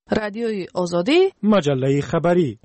رادیوی آزادی، مجله خبری.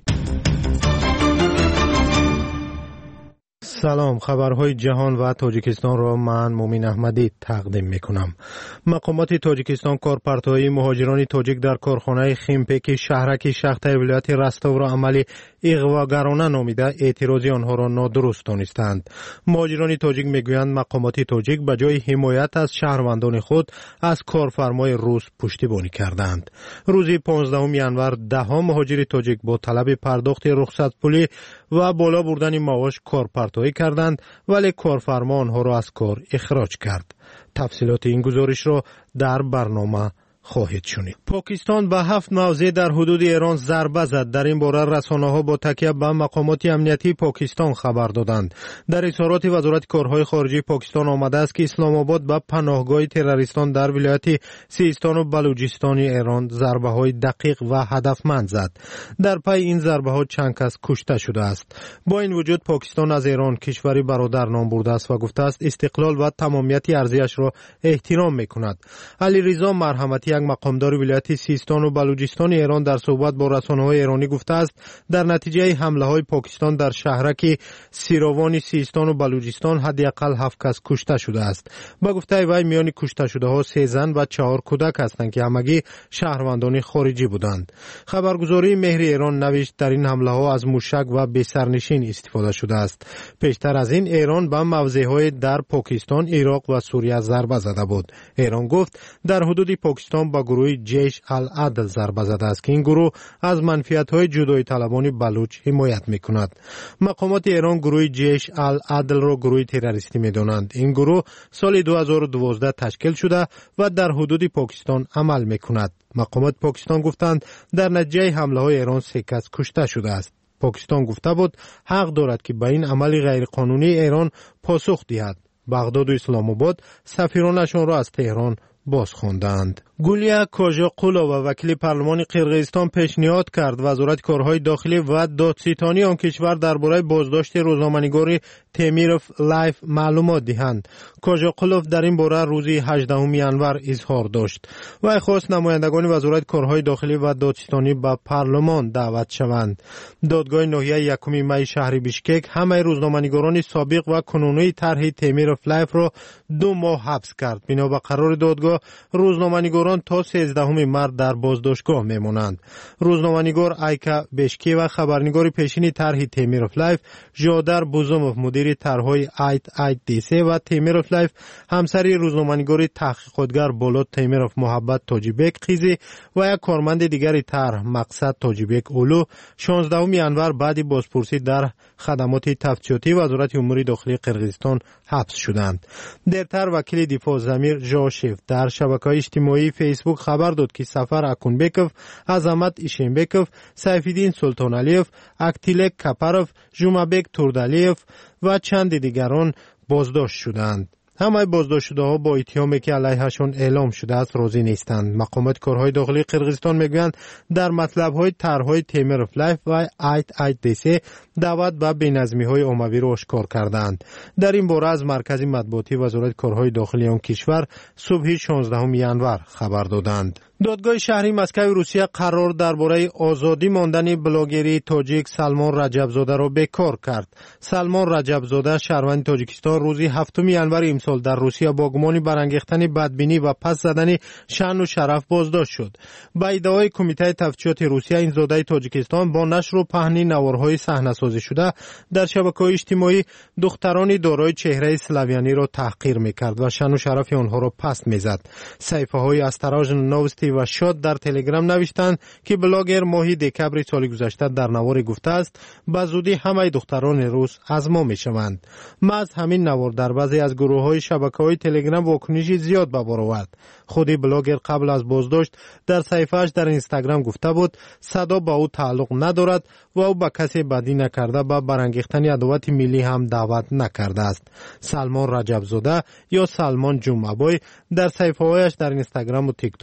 سلام، خبرهای جهان و تاجیکستان را من مومین احمدی تقدیم میکنم. مقامات تاجیکستان کارپرت‌های مهاجران تاجیک در کارخانه خیمپک شهرک شخته ولایت رستاو را عملی اغواگرانه نامیده اعتراضی آنها را نادرست دانستند. مهاجران تاجیک میگویند مقامات تاجیک به جای حمایت از شهروندان خود از کارفرمای روس پشتیبانی کردند. روز 15 ینور دهها مهاجر تاجیک با طلب پرداخت رخصت پولی و بالا بردن معاش کارپرت‌هایی کردند، ولی کارفرما آنها را از کار اخراج کرد. تفصیلات این گزارش را در برنامه خواهید شنید. پاکستان به 7 موضع در حدود ایران ضربه زد. در این باره رسانه‌ها با تکیه به مقامات امنیتی پاکستان خبر دادند. در اظهارات وزارت کارهای خارجه پاکستان آمده است که اسلام آباد به پناهگاه تروریستان در ولایت سیستان و بلوچستان ایران ضربه‌های دقیق و هدفمند زد. در پی این ضربه‌ها چند کس کشته شده است. با این وجود پاکستان از ایران کشوری برادر نام برده است و گفته است استقلال و تمامیت ارضیش را احترام می‌کند. علیرضا مرحمتی، یک مقامدار ولایت سیستان و بلوچستان ایران، در صحبت با رسانه‌های ایرانی گفته است در نتیجه حمله‌های پاکستان در شهرک سیروان سیستان و بلوچستان حداقل 7 کس کشته شده است. با گفته وی میان کشته شده‌ها 3 زن و 4 کودک هستند که همگی شهروندان خارجی بودند. خبرگزاری مهر ایران نوشت در این حمله‌ها از موشک و بسرنشین استفاده شده است. پیشتر از این ایران به موضع‌های در پاکستان، عراق و سوریه ضربه زده بود. ایران گفت در حدود پاکستان با گروه جیش العدل ضربه زده است که این گروه از منفیت‌های جدایی طلبان بلوچ حمایت می‌کند. مقامات ایران گروه جیش العدل را گروه تروریستی می‌دانند. این گروه سال 2012 تشکیل شده و در حدود پاکستان عمل می‌کند. مقامات پاکستان گفتند در نتیجه حمله‌های ایران 3 کس کشته شده است. پاکستان گفته بود حق دارد که به این عمل غیرقانونی ایران پاسخ دهد. بغداد و اسلام آباد سفیرانشان را از تهران باز خواندند. گولیا کاژاقولووا وکیل پارلمان قرقیزستان پیشنهاد کرد وزارت کارهای داخلی و دادستانی آن کشور درباره بازداشت روزنامه‌نگار تیمیروف لایف معلومات دهند. کاژاقولوو در این باره روز 18 ینور اظهار داشت. وی خواست نمایندگان وزارت کارهای داخلی و دادستانی به پارلمان دعوت شوند. دادگاه ناحیه 1 می شهر بیشکک همه روزنامه‌نگاران سابق و کنونی طرح تیمیروف لایف را 2 ماه حبس کرد. بنا به قرار دادگاه روزنامه‌نگاران تا 13 مارس در بازداشتگاه میمونند. روزنامه‌نگار ایکا بشکی و خبرنگار پیشین طرح تیمیروف لایف ژادر بوزوموف مدیر طرح‌های ایت دیسه و تیمیروف لایف همسری روزنامه‌نگار تحقیقاتگر بولود تیمیروف محبت تاجیبک قیزی و یک کارمند دیگر طرح مقصد تاجیبک اولو 16 ینور بعد بازپرسی در خدمات تفتیشاتی وزارت امور داخلی قرقیزستان حبس شدند. دیرتر وکیل دفاع ضمیر ژاشف در شبکه‌های اجتماعی فیسبوک خبر داد که سفر اکونبکوف، عظمت ایشنبکوف، سیفالدین سلطانعلیوف، اکتیلک کپروف، ژومابک توردالیوف و چند دیگران بازداشت شدند. همه بازداشت شده ها با اتهامی که علیهشان اعلام شده است راضی نیستند. مقامات کارهای داخلی قرقیزستان میگویند در مطلب های طرح‌های تیمیروف لایف و ایت دیسه دعوت به بی‌نظمی‌های عمومی را آشکار کردند. در این باره از مرکز مطبوعاتی وزارت کارهای داخلی آن کشور صبح 16 ینور خبر دادند. دادگاه شهری مسکو روسیه قرار درباره آزادی ماندن بلاگری تاجیک سلمان رجبزاده را بکار کرد. سلمان رجبزاده شهروند تاجیکستان روز 7 ینور امسال در روسیه با گمان برانگیختن بدبینی و پس زدن شأن و شرف بازداشت شد. با ادعای کمیته تفتیشات روسیه این زاده تاجیکستان با نشر و پهن نوارهای صحنه‌سازی شده در شبکه‌های اجتماعی دختران دارای چهره اسلاویانی را تحقیر می‌کرد و شأن و شرف آنها را پست می‌زد. صفحه‌های استراژن نوستی و شاد در تلگرام نوشتند که بلاگر ماه دکبر سال گذشته در نوار گفته است به زودی همه دختران روس از ما میشوند. از همین نوار در بعضی از گروه‌های شبکه‌های تلگرام واکنشی زیاد به بار آورد. خود بلاگر قبل از بازداشت در صفحه‌اش در اینستاگرام گفته بود صدا با او تعلق ندارد و او به کسی بدی نکرده به برانگیختن عداوت ملی هم دعوت نکرده است. سلمان رجبزاده یا سلمان جمعه‌بای در صفحه‌هایش در اینستاگرام و تیک تاک در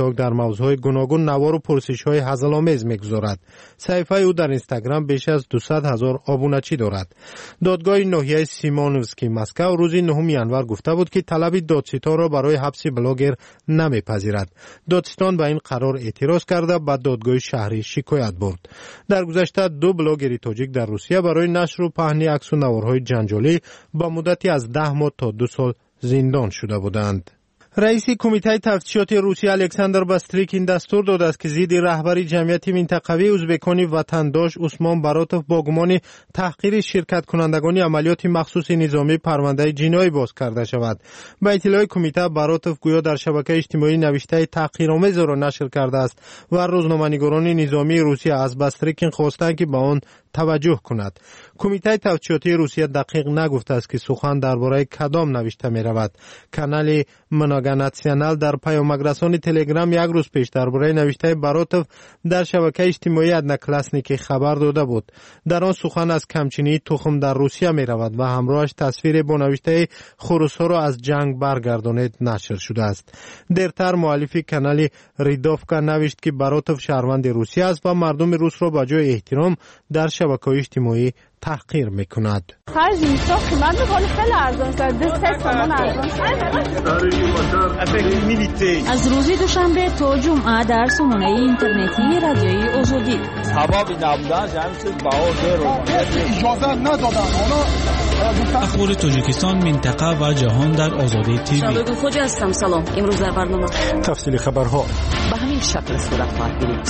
موضوعهای گوناگون نوار و پرسش‌های هزل‌آمیز می‌گذارد. صفحه او در اینستاگرام بیش از 200,000 آبونچی دارد. دادگاه ناحیه سیمانوفسکی مسکو روز 9 ینور گفته بود که طلب دادستان را برای حبس بلاگر نمی‌پذیرد. دادستان به این قرار اعتراض کرده به دادگاه شهری شکایت برد. در گذشته 2 بلاگر تاجیک در روسیه برای نشر و پهنی عکس و نوارهای جنجالی با مدتی از 10 ماه تا 2 سال زندان شده بودند. رئیس کمیته تفتیشات روسیه الکساندر باستریکین دستور داده است که ضد رهبری جمعیت منطقوی ازبکان وطنداش عثمان باروتوف با گمان تحقیر شرکت کنندگان عملیات مخصوص نظامی پرونده جنایی باز کرده شود. به اطلاع کمیته باروتوف گویا در شبکه اجتماعی نوشته تحقیرآمیز را نشر کرده است و روزنامه‌نگاران نظامی روسیه از باستریکین خواستند که به آن توجه کند. کمیته تفتیشاتی روسیه دقیق نگفته است که سخن درباره کدام نوشته می رود. کانال مناگا ناسیونال در پیامک‌رسانی تلگرام یک روز پیش درباره نوشته باروتوف در شبکه اجتماعی ادناکلاسنیکی خبر داده بود. در آن سخن از کمچینی تخم در روسیه می رود و همراهش تصویر با نوشته خروس‌ها را از جنگ برگردانید نشر شده است. دیرتر مؤلف کانال ریدوفکا نوشت که باروتوف شهروند روسیه است و مردم روس را به جای احترام در شبکه اجتماعی تحقیر میکند. از روز دوشنبه تا جمعه در سامانه اینترنتی رادیوی آزادی اخبار تاجیکستان، منطقه و جهان در آزادی تیوی. شادو خوجا هستم. سلام. امروز در برنامه تفصیل خبرها به همین شکل صورت خواهد گرفت.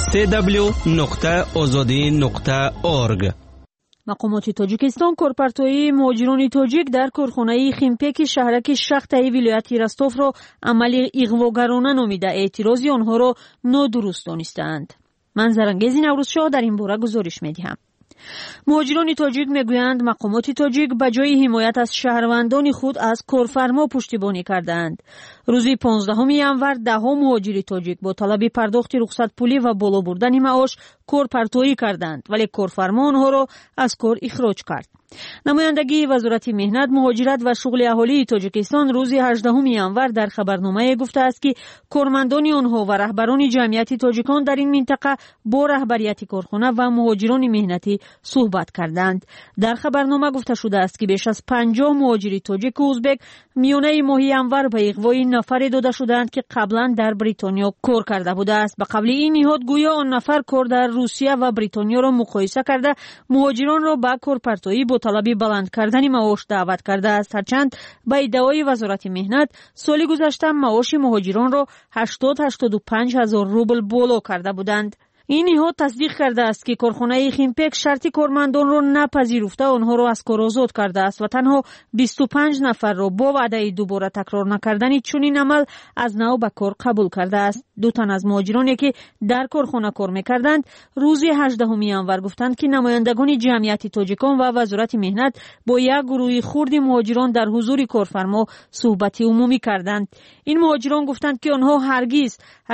www.azadi.org. مقامات تاجیکستان کارپرتوی مهاجران تاجیک در کارخانه خیمپک شهرک شختای ولایت رستوف را عمل اغواگرانه نامیده اعتراضی آنها را نادرست دانستند. من زرنگیز نوروزشاه در این باره گزارش می‌دهم. مهاجران تاجیک میگویند مقامات تاجیک به جای حمایت از شهروندان خود از کارفرما پشتیبانی کردند. روز 15 ینور 10 مهاجر تاجیک با طلب پرداخت رخصت پولی و بالا بردن معاش کارپرتویی کردند ولی کارفرما آنها را از کار اخراج کرد. نمایندگی وزارت مهنت، مهاجرت و شغل اهالی تاجیکستان روز 18 ینور در خبرنامه گفته است که کارمندان آنها و رهبران جمعیت تاجیکان در این منطقه با رهبریت کارخانه و مهاجران مهنتی صحبت کردند. در خبرنامه گفته شده است که بیش از 50 مهاجر تاجیک و ازبک میانه ماه ینور به اغوای نفر داده شدند که قبلا در بریتانیا کار کرده بوده است. به قبل این نهاد گویا آن نفر کار در روسیه و بریتانیا را مقایسه کرده مهاجران را به کارپرتویی با طلب بلند کردن معاش دعوت کرده است. هرچند به ادعای وزارت مهنت سال گذشته معاش مهاجران را 85 هزار روبل بالا کرده بودند. این نهاد تصدیق کرده است که کارخانه خیمپک شرطی کارمندان را نپذیرفته آنها را از کار آزاد کرده است و تنها 25 نفر را با وعده دوباره تکرار نکردن چنین عمل از نو به کار قبول کرده است. 2 تن از مهاجرانی که در کارخانه کار می‌کردند روز 18 ینور گفتند که نمایندگان جمعیت تاجیکان و وزارت مهنت با یک گروه خرد مهاجران در حضور کارفرما صحبت عمومی کردند. این مهاجران گفتند که آنها هرگز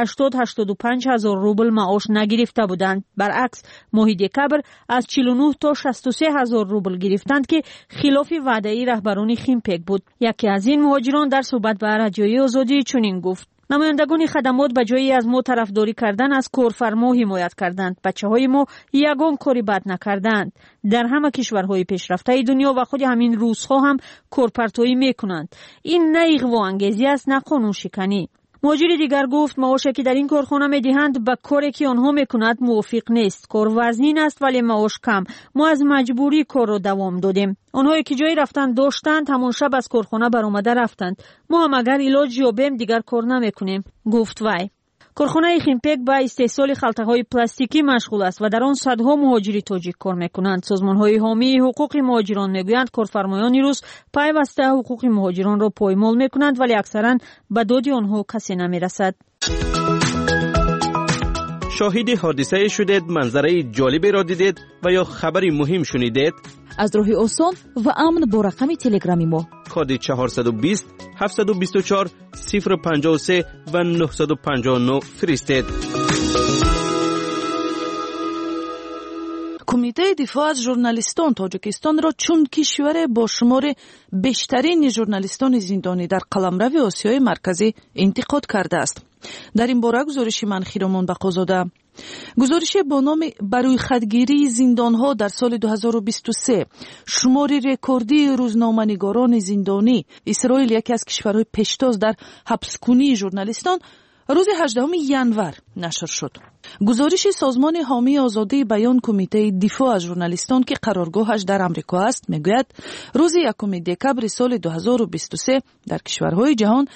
85 هزار روبل معاش نگرفته بودند. برعکس ماه دکبر از 49 تا 63 هزار روبل گرفتند که خلاف وعده رهبران خیمپک بود. یکی از این مهاجران در صحبت با رادیوی آزادی چنین گفت: نمایندگان خدمات به جای از ما طرفداری کردن از کارفرما حمایت کردند. بچه‌های ما یگان کاری بد نکردند. در همه کشورهای پیشرفته دنیا و خود همین روس‌ها هم کارپرتویی میکنند. این نه اغوا انگیزی است نه قانون شکنی. مهاجر دیگر گفت معاشی که در این کارخانه میدهند با کاری که آنها میکنند موافق نیست. کار وزنین است ولی معاش کم. ما از مجبوری کار را دوام دادیم. آنهایی که جای رفتن داشتند همون شب از کارخانه برآمده رفتند. ما هم اگر علاج یابیم دیگر کار نمیکنیم، گفت وی. کارخانه خیمپک به استحصال خلطه‌های پلاستیکی مشغول است و در آن صدها مهاجر تاجیک کار میکنند. سازمان‌های حامی حقوق مهاجران میگویند کارفرمایان روس پیوسته حقوق مهاجران را پایمال میکنند ولی اکثرا به داد آنها کسی نمیرسد. شاهد حادثه شدید، منظره جالبی را دیدید و یا خبری مهم شنیدید؟ از راه آسان و امن با رقم تلگرامی ما کد 420 724 053 و 959 فرستید. کمیته دفاع از ژورنالیستان تاجیکستان را چون کشور با شمار بیشترین ژورنالیستان زندانی در قلمرو آسیای مرکزی انتقاد کرده است. در این باره گزارش منخیرمان بقازاده. گزارش با نام برای خودگیری زندانها در سال 2023 شمار رکوردی روزنامه‌نگاران زندانی اسرائیل یکی از کشورهای پیشتاز در حبس‌کنی ژورنالیستان روز 18 ژانویه نشر شد. گزارش سازمان حامی آزادی بیان کمیته دفاع از ژورنالیستان که قرارگاهش در آمریکا است میگوید روز 1 دکبر سال 2023 در کشورهای جهان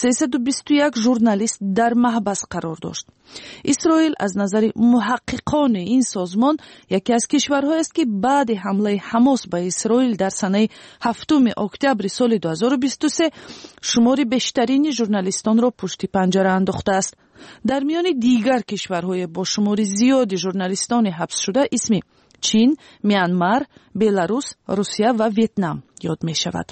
321 ژورنالیست در محبس قرار داشت. اسرائیل از نظر محققان این سازمان یکی از کشورهایی است که بعد حمله حماس به اسرائیل در سنه 7 اکتبر سال 2023 شمار بیشترین ژورنالیستان را پشت پنجره انداخته است. در میان دیگر کشورهای با شمار زیاد ژورنالیستان حبس شده اسم چین، میانمار، بلاروس، روسیه و ویتنام یاد می شود.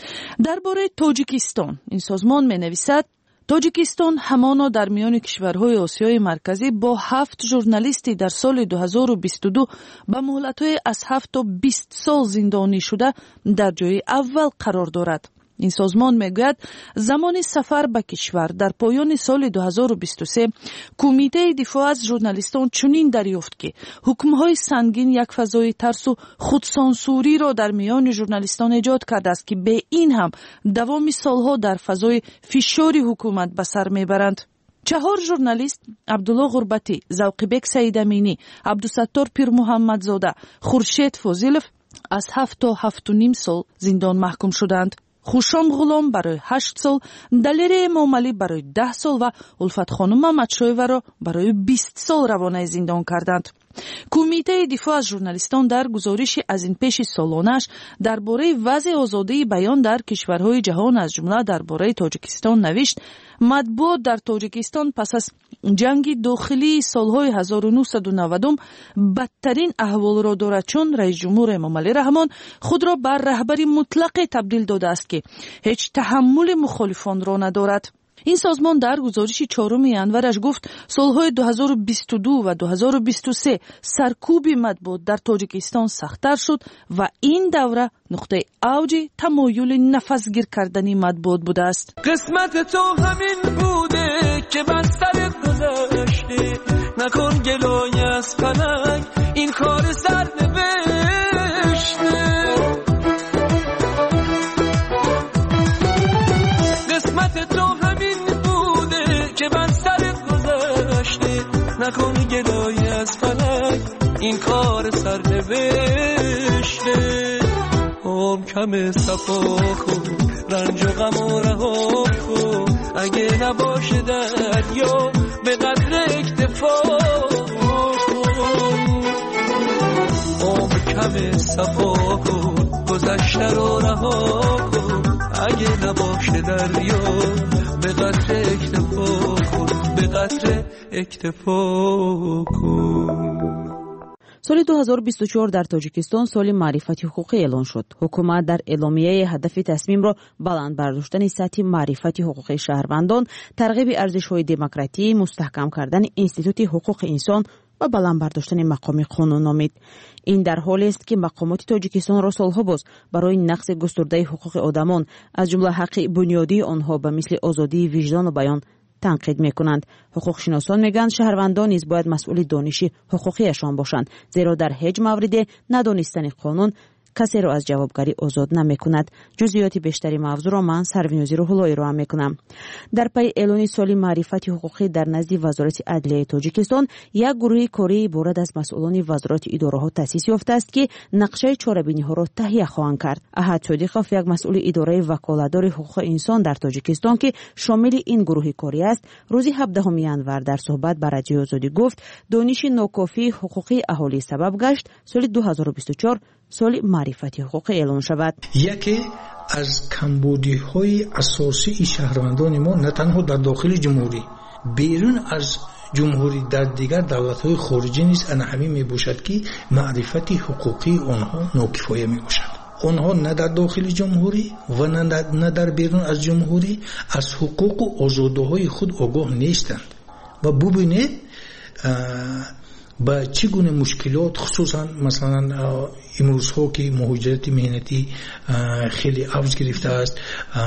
درباره تاجیکستان این سازمان می نویسد تاجیکستان همانا در میان کشورهای آسیای مرکزی با 7 ژورنالیستی در سال 2022 با مهلت‌های از 7 تا 20 سال زندانی شده در جای اول قرار دارد. این سازمان میگوید زمان سفر به کشور در پایان سال 2023 کمیته دفاع از ژورنالیستان چنین دریافت که حکم‌های سنگین یک فضای ترس و خودسانسوری را در میان ژورنالیستان ایجاد کرده است که به این هم دوام سالها در فضای فشار حکومت به سر میبرند. 4 ژورنالیست عبدالله غربتی، ذوقی‌بک سیدامینی، عبدالستار پیر محمدزاده، خورشید فاضلов از 7 تا 7.5 سال زندان محکوم شدند. خوشام غلام برای 8 سال، دلیر امامعلی برای 10 سال و الفت خانم محمدشایوه را برای 20 سال روانه زندان کردند. کمیته دفاع از ژورنالیستان در گزارش از این پیش سالانش درباره وضع آزادی بیان در کشورهای جهان از جمله درباره تاجیکستان نوشت مطبوعات در تاجیکستان پس از جنگ داخلی سالهای 1990 بدترین احوال را دارد، چون رئیس جمهور امامعلی رحمان خود را بر رهبری مطلق تبدیل داده است که هیچ تحمل مخالفان را ندارد. این سازمان در گزارش 4 ژانویه گفت سالهای 2022 و 2023 سرکوب مطبوعات در تاجیکستان سخت‌تر شد و این دوره نقطه اوج تمایل نفسگیر کردنی مطبوعات بوده است. قسمت تو همین بوده که بستر گذشته، نکن گلای از فلک این کار سرنوشته. قسمت تو همین بوده که بستر گذشته، نکن گلای از فلک این کار سرنوشته. هم کم صفا کن رنج و غم و رها کن، اگه نباشه دریا به قدر اکتفا کن. هم کم صفا کن گذشته رو رها کن، اگه نباشه دریا به قدر اکتفا کن، به قدر اکتفا کن. سال 2024 در تاجیکستان سال معرفت حقوقی اعلان شد. حکومت در اعلامیه هدف تصمیم را بلند برداشتن سطح معرفت حقوقی شهروندان، ترغیب ارزش‌های دموکراسی، مستحکم کردن انستیتوت حقوق انسان و بلند برداشتن مقام قانون نامید. این در حالی است که مقامات تاجیکستان را سالها باز برای نقض گسترده حقوق آدمان از جمله حق بنیادی آنها به مثل آزادی وجدان و بیان تنقید میکنند. حقوق شناسان میگن شهروندان نیز باید مسئول دانش حقوقیشان باشند، زیرا در هیچ مورد ندانستن قانون کسی را از جوابگری آزاد نمیکند. جزئیات بیشتری موضوع را من سروینوزی روح‌اللهی را میکنم. در پی اعلان سال معرفت حقوقی در نزد وزارت عدلیه تاجیکستان، یک گروه کاری عبارت از مسئولان وزارت اداره‌ها تأسیس یافته است که نقشه چاره‌بینی‌ها را تهیه خواهند کرد. احد صادقов، یک مسئول اداره وکالتدار حقوق انسان در تاجیکستان که شامل این گروه کاری است، روز 17 ژانویه در صحبت با رادیو آزادی گفت دانش ناکافی حقوقی اهالی سبب گشت سال 2024 سال معرفت حقوق اعلان شود. یکی از کمبودی‌های اساسی شهروندان ما نه تنها در داخل جمهوری، بیرون از جمهوری در دیگر دولت‌های خارجی نیز همین میباشد که معرفت حقوقی آنها ناکفایه میباشد. آنها نه در داخل جمهوری و نه در بیرون از جمهوری از حقوق و آزادی‌های خود آگاه نیستند و ببینید با چگونه مشکلات، خصوصا مثلا امروزها که مهاجرت مهنتی خیلی اوج گرفته است،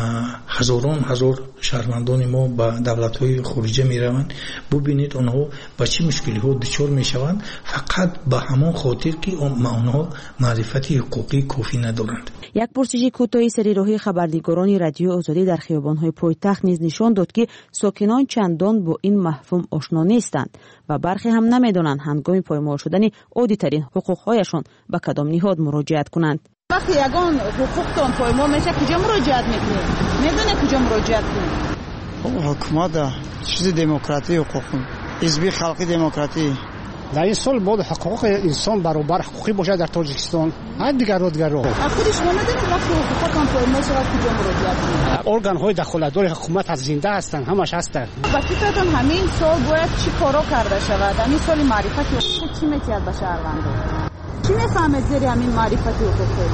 هزار شهروندان ما به دولت‌های خارجی میروند. ببینید آنها با چه مشکل‌ها دچار میشوند، فقط به همان خاطر که آنها معرفت حقوقی کافی ندارند. یک پرسش کوتاهی سریراهی خبرنگاران رادیو آزادی در خیابان‌های پایتخت نیز نشان داد که ساکنان چندان با این مفهوم آشنا نیستند و برخی هم نمی‌دانند هنگام پایمال شدن عادی‌ترین حقوق‌هایشان به کدام نهاد مراجعت کنند. وقتی یگان حقوقتان پایمال میشه کجا مراجعت میکنید؟ میدونه کجا مراجعت کنید؟ حکومت چیز دموکراتی حقوق حزب خلقی دموکراتی در این سال باید حقوق انسان برابر حقوقی باشه در تاجیکستان. هر دیگر رو خود شما ندارید وقتی حقوقتان پایمال شود کجا مراجعت کنید؟ ارگان های دخالت‌دار حکومت از زنده هستند، همش هستند. با فکرتان همین سال باید چی کارا کرده شود؟ همین سال معرفت حقوق چی میکرد به شهروندان؟ چی میفهمید زیر همین معرفت حقوق؟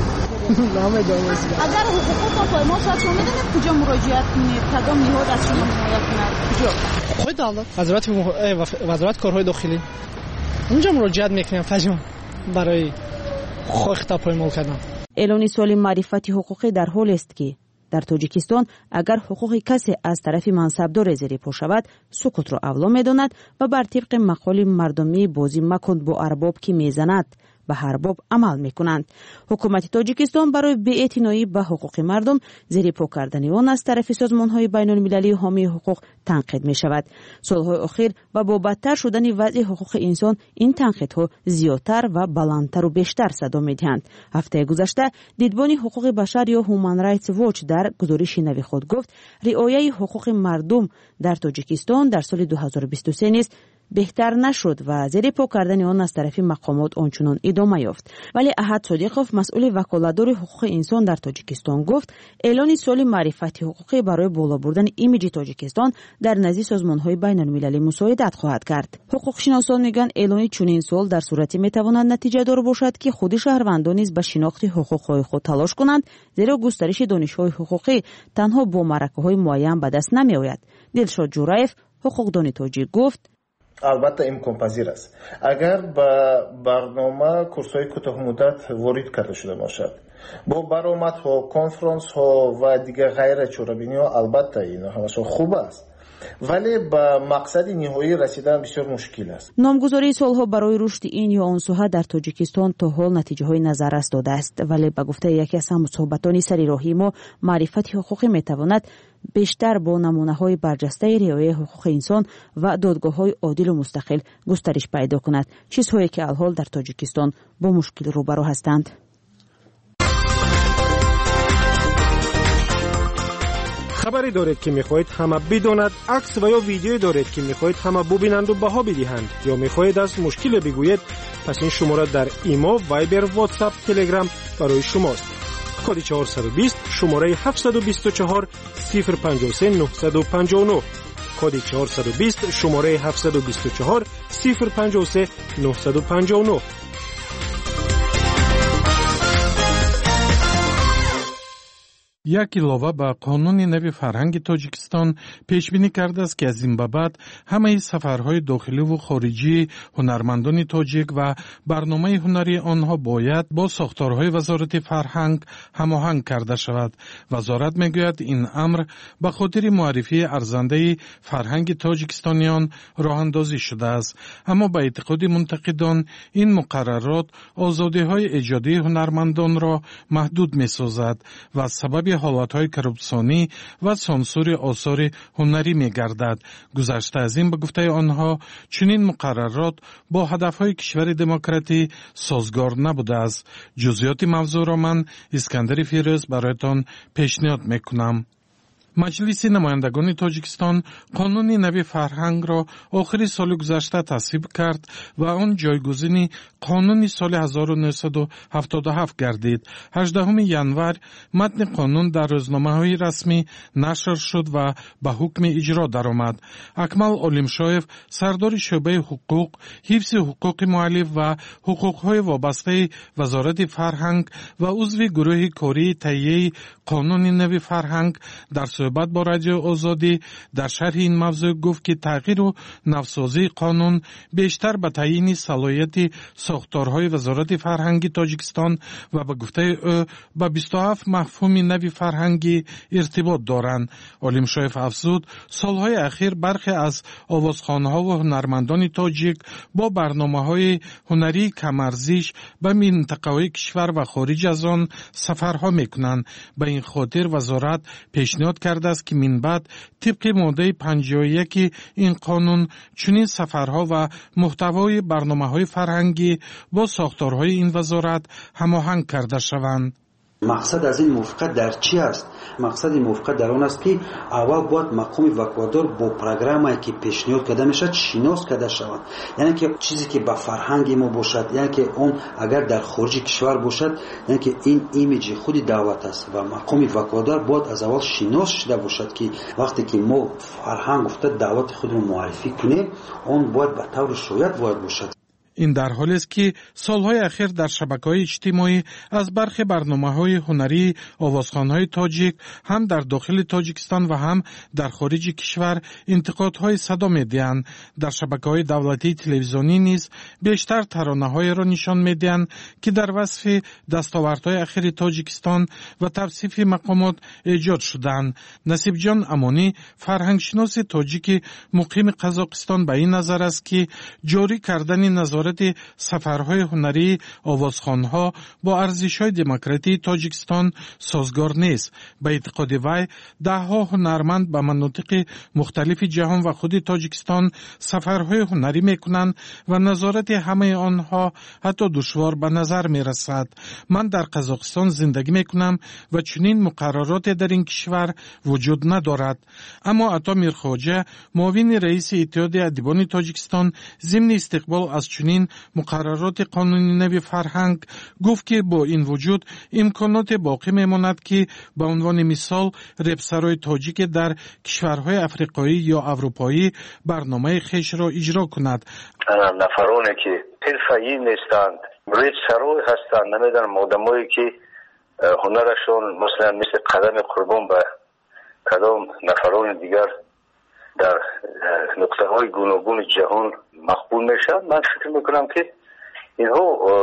اگر حقوقتان پایمال شد شما میدونید کجا مراجعت کنید؟ کدام نهاد از شما حمایت کند؟ کجا؟ خود دولت وزارت کارهای داخلی اونجا مراجعت میکنیم فجم برای خواهد پایمال کردن. اعلان سال معرفت حقوقی در حال است که در تاجیکستان اگر حقوق کسی از طرف منصبدار زیر پا شود سکوت را اولا میداند و بر طبق مقال مردمی بازی مکن با ارباب که میزند به هر باب عمل میکنند. حکومت تاجیکستان برای بی‌اعتنایی به حقوق مردم زیر پا کردن آن از طرف سازمان‌های بین‌المللی حامی حقوق تنقید می‌شود. سال‌های اخیر و با بدتر شدن وضع حقوق انسان این تنقیدها زیادتر و بلندتر و بیشتر صدا می‌دهند. هفته گذشته دیدبان حقوق بشر یا هومن رایتس واچ در گزارش نوی خود گفت رعایت حقوق مردم در تاجیکستان در سال 2023 نیز بهتر نشد و زیر پا کردن آن از طرف مقامات آنچنان ادامه یافت. ولی احد صادقوف مسئول وکالتدار حقوق انسان در تاجیکستان گفت اعلان سال معرفت حقوقی برای بالا بردن ایمیج تاجیکستان در نزد سازمان‌های بین‌المللی مساعدت خواهد کرد. حقوق شناسان میگن اعلان چنین سال در صورتی میتواند نتیجه دار باشد که خود شهروندان نیز به شناخت حقوق‌های خود تلاش کنند، زیرا گسترش دانش‌های حقوقی تنها با معرکه‌های معین به دست نمی‌آید. دلشاد جورایف حقوقدان تاجیک گفت البته امکان پذیر است اگر به برنامه کورس‌های کوتاه مدت وارد کرده شده باشد با برآمدها، کنفرانس ها و دیگر غیر چاره‌بینی ها. البته اینا همش خوب است ولی به مقصد نهایی رسیدن بسیار مشکل است. نامگذاری سالها برای رشد این یا آن ساحه در تاجیکستان تا حال نتیجه های نظررس داده است، ولی به گفته یکی از هم‌صحبتان سریراهی ما معرفت حقوقی میتواند بیشتر با نمونه‌های برجسته رعایت حقوق انسان و دادگاه‌های عادل و مستقل گسترش پیدا کند، چیزهایی که الحال در تاجیکستان با مشکل روبرو هستند. خبری دارید که میخواهید همه بداند، عکس و یا ویدیویی دارید که میخواهید همه ببینند و بها بدهند، یا میخواهید از مشکل بگویید، پس این شماره در ایما، وایبر، واتساپ، تلگرام برای شماست. کد 420 شماره 724 053 959 کد 420 شماره 724 053 959. یک илова ба қонуни нави фарҳанги Тоҷикистон пешбинӣ кардааст ки аз ин ба баъд ҳамаи сафарҳои дохиливу хориҷии ҳунармандони тоҷик ва барномаи ҳунарии онҳо бояд бо сохторҳои вазорати фарҳанг ҳамоҳанг карда шавад. вазорат мегӯяд ин амр ба хотири муаррифии арзандаи фарҳанги тоҷикистониён роҳандозӣ шудааст. аммо ба эътиқоди мунтақидон ин муқаррарот озодиҳои эҷодии ҳунармандонро маҳдуд месозад ва сабаби ҳолатҳои коррупсионӣ ва сансури осори ҳунарӣ мегардад. гузашта аз ин ба гуфтаи онҳо чунин муқаррарот бо ҳадафҳои кишвари демократӣ созгор набудааст. ҷузъиёти мавзӯъро ман искандари фирӯз бароятон пешниҳод мекунам. маҷлиси намояндагони тоҷикистон қонуни нави фарҳангро охири соли гузашта тасвиб кард ва он ҷойгузини қонуни соли 1977 гардид. 18 январ матни қонун дар рӯзномаҳои расмӣ нашр шуд ва ба ҳукми иҷро даромад. акмал олимшоев сардори шӯъбаи ҳуқуқ, ҳифзи ҳуқуқи муаллиф ва ҳуқуқҳои вобастаи вазорати фарҳанг ва узви гурӯҳи кории таҳияи қонуни нави фарҳанг дар صحبت با رادیو آزادی در شرح این موضوع گفت که تغییر و نوسازی قانون بیشتر به تعیین صلاحیت ساختارهای وزارت فرهنگ تاجیکستان و به گفته او به 27 مفهوم نوی فرهنگی ارتباط دارند. عالم شایف افزود سالهای اخیر برخی از آوازخوان‌ها و هنرمندان تاجیک با برنامه‌های هنری کم‌ارزش به منطقه‌های کشور و خارج از آن سفرها می‌کنند. به این خاطر وزارت پیشنهاد کرده است که من بعد طبق ماده 51 این قانون چنین سفرها و محتوای برنامه‌های فرهنگی با ساختارهای این وزارت هماهنگ کرده شوند. مقصد از این موافقت در چی است؟ مقصد این موافقت در آن است که اول باید مقام وکالتدار با پروگرامی که پیشنهاد کرده میشد شناس کرده شود، یعنی که چیزی که با فرهنگ ما باشد، یعنی که اون اگر در خارج کشور باشد، یعنی که این ایمیج خود دعوت است و مقام وکالتدار باید از اول شناس شده باشد که وقتی که ما فرهنگ افتاد دعوت خودمون معرفی کنیم اون باید به طور شایع وارد باشد. این در حالی است که سالهای اخیر در شبکه‌های اجتماعی از برخی برنامه‌های هنری آوازخوان‌های تاجیک هم در داخل تاجیکستان و هم در خارج کشور انتقادهای صدا می‌دهند. در شبکه‌های دولتی تلویزیونی نیز بیشتر ترانه‌های را نشان می‌دهند که در وصف دستاوردهای اخیر تاجیکستان و توصیف مقامات ایجاد شدند. نصیب جان امانی فرهنگشناس تاجیک مقیم قزاقستان به این نظر است که جاری کردن نظارت سفرهای هنری آوازخوان‌ها با ارزش‌های دموکراتی تاجیکستان سازگار نیست. به اعتقاد وی ده‌ها هنرمند به مناطق مختلف جهان و خود تاجیکستان سفرهای هنری می‌کنند و نظارت همه آنها حتی دشوار به نظر می‌رسد. من در قزاقستان زندگی می‌کنم و چنین مقررات در این کشور وجود ندارد. اما عطا میرخواجه معاون رئیس اتحاد ادیبان تاجیکستان ضمن استقبال از چنین مقررات قانونی نوی فرهنگ گفت که با این وجود امکانات باقی میماند که به عنوان مثال رپسرای تاجیک در کشورهای افریقایی یا اروپایی برنامه خیش را اجرا کند. نفرانی که حرفه‌ای نیستند، رپسرای هستند، نمیدونم آدمایی که هنرشون مثل قدم قربان به کدام نفران دیگر در نقطه‌های گوناگون جهان مقبول میشن. من فکر میکنم که اینها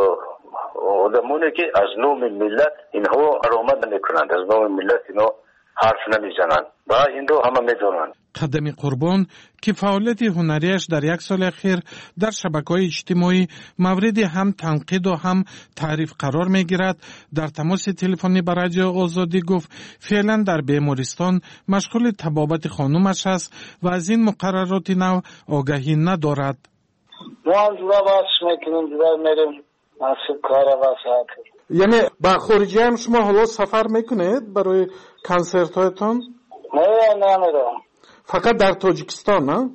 آدمانی که از نام ملت اینها ارامد نمیکنند، از نام ملت اینها حرف نمیزنند و این رو همه میدونند. قدم قربان که فعالیت هنریش در یک سال اخیر در شبکه‌های اجتماعی مورد هم تنقید و هم تعریف قرار میگیرد، در تماس تلفنی با رادیو آزادی گفت فعلا در بیمارستان مشغول طبابت خانومش است و از این مقررات نو آگاهی ندارد. ما از جورا باش میکنیم، جورا میریم مسئول کار واسه. یعنی با خارجی هم شما حالا سفر میکنید برای کنسرت هایتان؟ نه میرم. فقط در تاجیکستان نه؟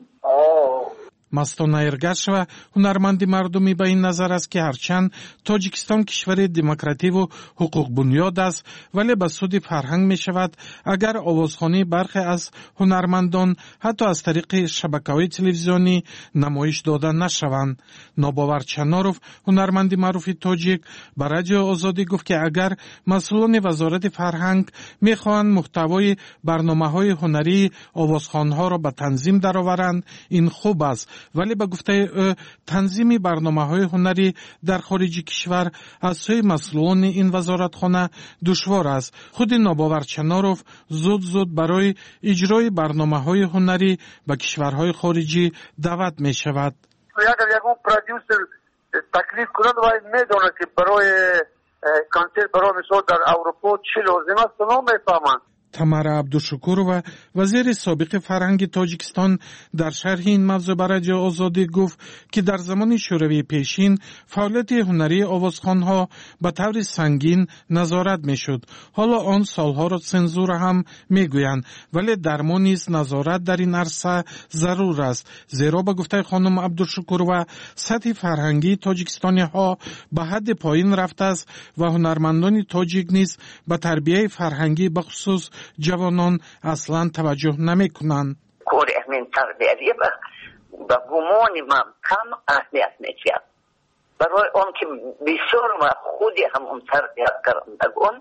مستان ایرگش و هنرمندی مردمی به این نظر است که هرچند تاجیکستان کشور دموکراتی و حقوق بنیاد است ولی به سود فرهنگ می شود اگر آوازخوانی برخی از هنرمندان حتی از طریق شبکه‌های تلویزیونی نمایش داده نشوند. ناباور چناروف هنرمندی معروف تاجیک به رادیو آزادی گفت که اگر مسئولان وزارت فرهنگ می خواهند محتوای برنامه‌های هنری آوازخوان‌ها را به تنظیم درآورند این خوب است، ولی به گفته تنظیم برنامه‌های هنری در خارج کشور از سوی مسئولان این وزارتخانه دشوار است. خود ناباور چناروف زود برای اجرای برنامه‌های هنری به کشورهای خارجی دعوت می شود. اگر یکون پرودیوسر تکلیف کند باید میدونه که برای کانسرت برای مثال در اروپا چی لازم است اونا میفهمند. تمارا عبدالشکور وزیر سابق فرهنگ تاجیکستان در شرح این موضوع به رادیو آزادی گفت که در زمان شوروی پیشین فعالیت هنری آوازخوان‌ها به طور سنگین نظارت میشد. حالا آن سالها را سنزور هم میگویند، ولی در ما نیز نظارت در این عرصه ضرور است، زیرا به گفته خانم عبدالشکور و سطح فرهنگی تاجیکستانی ها به حد پایین رفته است و هنرمندان تاجیک نیز به تربیت فرهنگی به خصوص جوانان اصلا توجه نمی کنند. کار همین تربیتی به گمان من کم اهمیت می‌دهد. برای اون که بسیار و خودی همون تربیت کردگان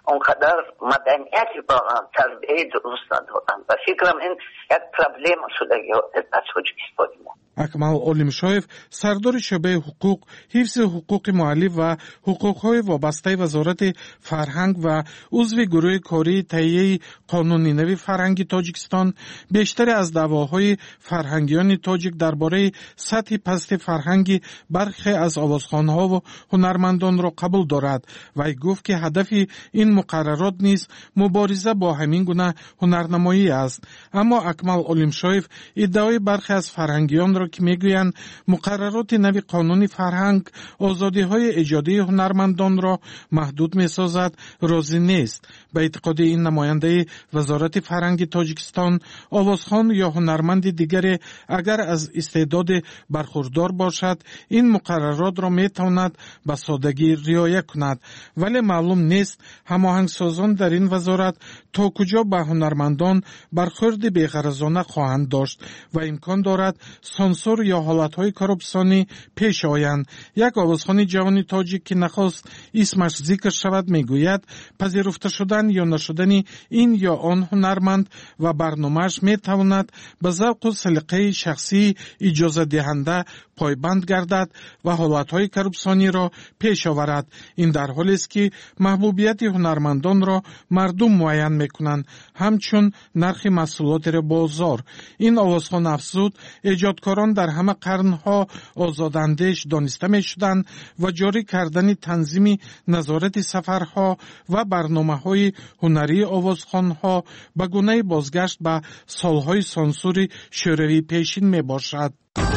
اونقدر مدنیتی واقعا تربیه درست ندارن و فکرم این یک پرابلم شده در تاجیکستان ما. اکمل علمشایف سردار شعبه حقوق، حفظ حقوق مؤلف و حقوق‌های وابسته وزارت فرهنگ و عضو گروه کاری تهیه قانون نو فرهنگی تاجیکستان بیشتر از دعواهای فرهنگیان تاجیک درباره سطح پست فرهنگی برخی از آوازخوان‌ها و هنرمندان را قبول دارد و گفت که هدف این مقررات نیز مبارزه با همین گونه هنرنمایی است. اما اکمل علمشایف ادعای برخی از فرهنگیان را که میگویند مقررات نوی قانون فرهنگ آزادی‌های ایجادی هنرمندان را محدود می‌سازد راضی نیست. به اعتقاد این نماینده وزارت فرهنگ تاجیکستان، آوازخوان یا هنرمند دیگری اگر از استعداد برخوردار باشد این مقررات را میتواند به سادگی رعایت کند، ولی معلوم نیست هماهنگسازان در این وزارت تا کجا به هنرمندان برخورد بی‌غرضانه خواهند داشت و امکان دارد سانسور یا حالتهای کاربسانی پیش آیند. یک آوازخوان جوان تاجیک که نخواست اسمش ذکر شود میگوید پذیرفته شدن یا نشدن این یا آن هنرمند و برنامه‌اش میتواند به ذوق و سلیقه شخصی اجازه دهنده پایبند گردد و حالتهای کاربسانی را پیش آورد. این در حالی است که محبوبیت هنرمندان را مردم معین میکنند همچون نرخ محصولات بازار. این آوازخوان افزود ایجادکاران در همه قرنها آزاداندیش دانسته میشدند و جاری کردن تنظیم نظارت سفرها و برنامه‌های هنری آوازخوان‌ها به گونه بازگشت به سالهای سانسور شوروی پیشین می باشد.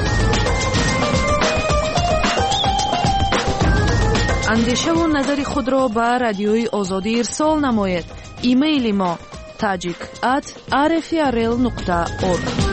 اندیشه و نظر خود را به رادیوی آزادی ارسال نمایید. ایمیل ما tajik@rfrl.org.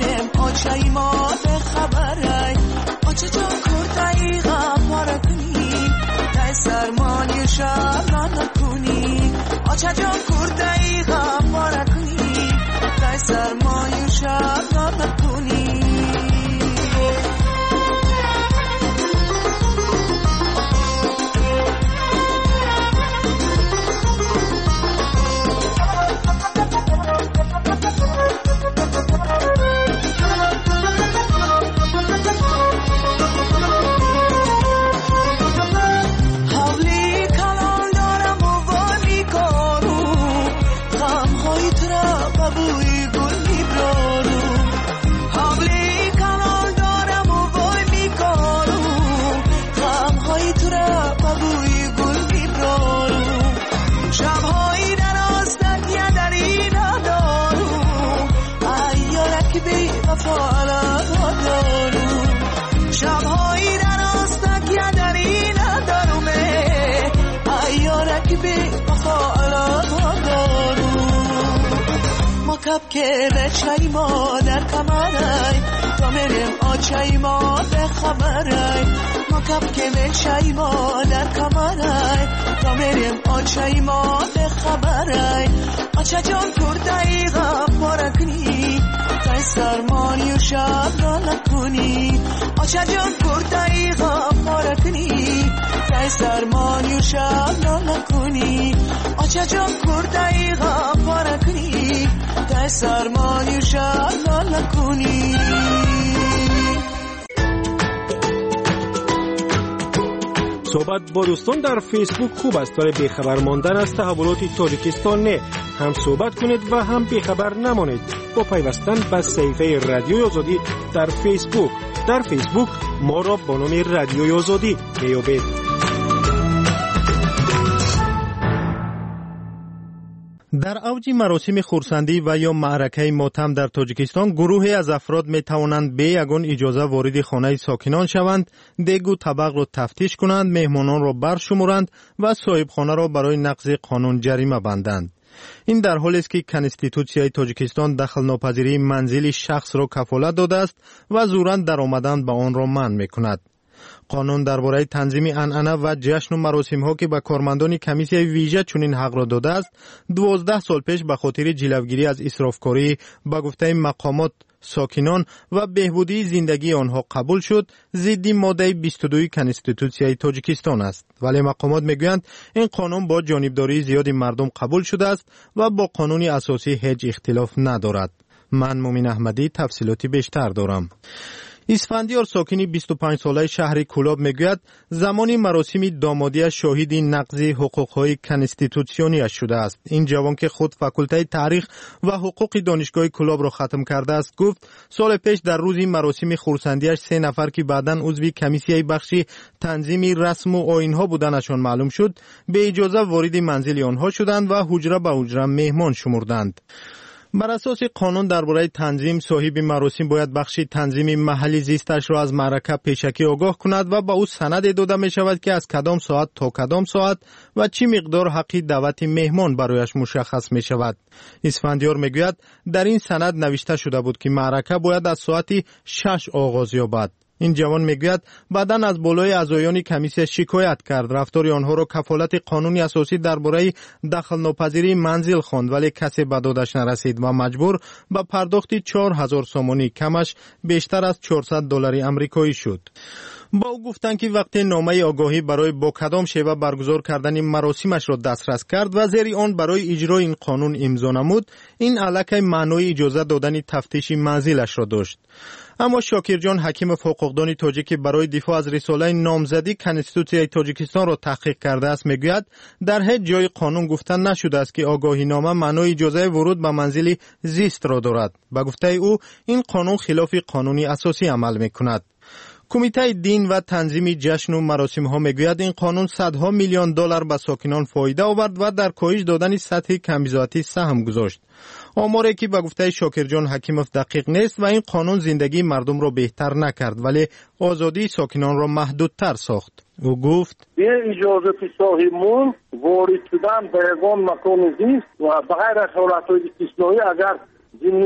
چه جان کرده ای غم شرم نکنی آچه جان کرده غم نکنی تای سرمایه شرم نکنی که بچای ما در کمرای تا میریم آچای ما به خبرای ما کب که بچای ما در کمرای تا میریم آچای ما به خبرای آچه جان کردای غم پارکنی تای سرمانی و شب را نکنی آچه جان کردای غم پارکنی تای سرمانی و شب را نکنی آچه جان کردای غم پارکنی تای سرمانی و شب را نکنی صحبت با دوستان در فیسبوک خوب است ولی بیخبر ماندن از تحولات تاجیکستان نه. هم صحبت کنید و هم بیخبر نمانید با پیوستن به صفحه رادیوی آزادی در فیسبوک. در فیسبوک ما را با نام رادیوی آزادی میابید. در اوج مراسم خرسندی و یا معرکه ماتم در تاجیکستان گروهی از افراد می توانند به یگان اجازه وارد خانه ساکنان شوند، دیگ و طبق را تفتیش کنند، مهمانان را برشمارند و صاحب خانه را برای نقض قانون جریمه بندند. این در حالی است که کنستیتوسیای تاجیکستان دخل ناپذیری منزل شخص را کفالت داده است و زوراً در آمدن به آن را منع می‌کند. قانون درباره تنظیم عنعنه و جشن و مراسم ها که به کارمندان کمیسیای ویژه چنین حق را داده است 12 سال پیش به خاطر جلوگیری از اسرافکاری به گفته مقامات ساکنان و بهبودی زندگی آنها قبول شد، ضد ماده 22 کنستیتوسیای تاجیکستان است. ولی مقامات میگویند این قانون با جانبداری زیاد مردم قبول شده است و با قانون اساسی هیچ اختلاف ندارد. من مومن احمدی تفصیلاتی بیشتر دارم. اسفندیار ساکنی 25 ساله شهر کولاب میگوید زمانی مراسم دامادی شاهد نقض حقوق‌های کنستیتوسیونی شده است. این جوان که خود فاکولته تاریخ و حقوق دانشگاه کولاب را ختم کرده است گفت سال پیش در روز مراسم خرسندیش 3 نفر که بعداً عضو کمیسیای بخشی تنظیم رسم و آیین‌ها بودنشان معلوم شد به اجازه وارد منزل آنها شدند و حجره به حجره مهمان شمردند. بر اساس قانون درباره تنظیم صاحب مراسم باید بخش تنظیم محلی زیستش را از معرکه پیشکی آگاه کند و به او سند داده می شود که از کدام ساعت تا کدام ساعت و چی مقدار حق دعوت مهمان برایش مشخص می شود. اسفندیار می گوید در این سند نوشته شده بود که معرکه باید از ساعت 6 آغاز یابد. این جوان میگوید بعداً از بالای اعضایان کمیسیه شکایت کرد. رفتار آنها را کفالت قانونی اساسی درباره دخل ناپذیری منزل خواند ولی کسی به دادش نرسید و مجبور به پرداخت 4000 سومانی کمش بیشتر از $400 آمریکایی شد. با او گفتند که وقتی نامه آگاهی برای با کدام شیوه برگزار کردن مراسمش را دسترس کرد و زیر آن برای اجرای این قانون امضا نمود، این الکی معنای اجازه دادن تفتیش منزلش را داشت. اما شاکرجان حکیمов حقوقدان تاجیک برای دفاع از رساله نامزدی کنستیتوسیای تاجیکستان را تحقیق کرده است میگوید در هیچ جای قانون گفته نشده است که آگاهی نامه معنای اجازه ورود به منزل زیست را دارد. به گفته او این قانون خلاف قانونی اساسی عمل میکند. کمیته دین و تنظیم جشن و مراسم ها میگوید این قانون صدها میلیون دلار به ساکنان فایده آورد و در کاهش دادن سطح کمبزاتی سهم گذاشت. آماری که به گفته شاکرجان حکیمov دقیق نیست و این قانون زندگی مردم را بهتر نکرد ولی آزادی ساکنان را محدودتر ساخت. او گفت به اجازه صاحبمون وارد شدن به یگان مکان زیست و بغیر از حالتهای استثنایی اگر جنی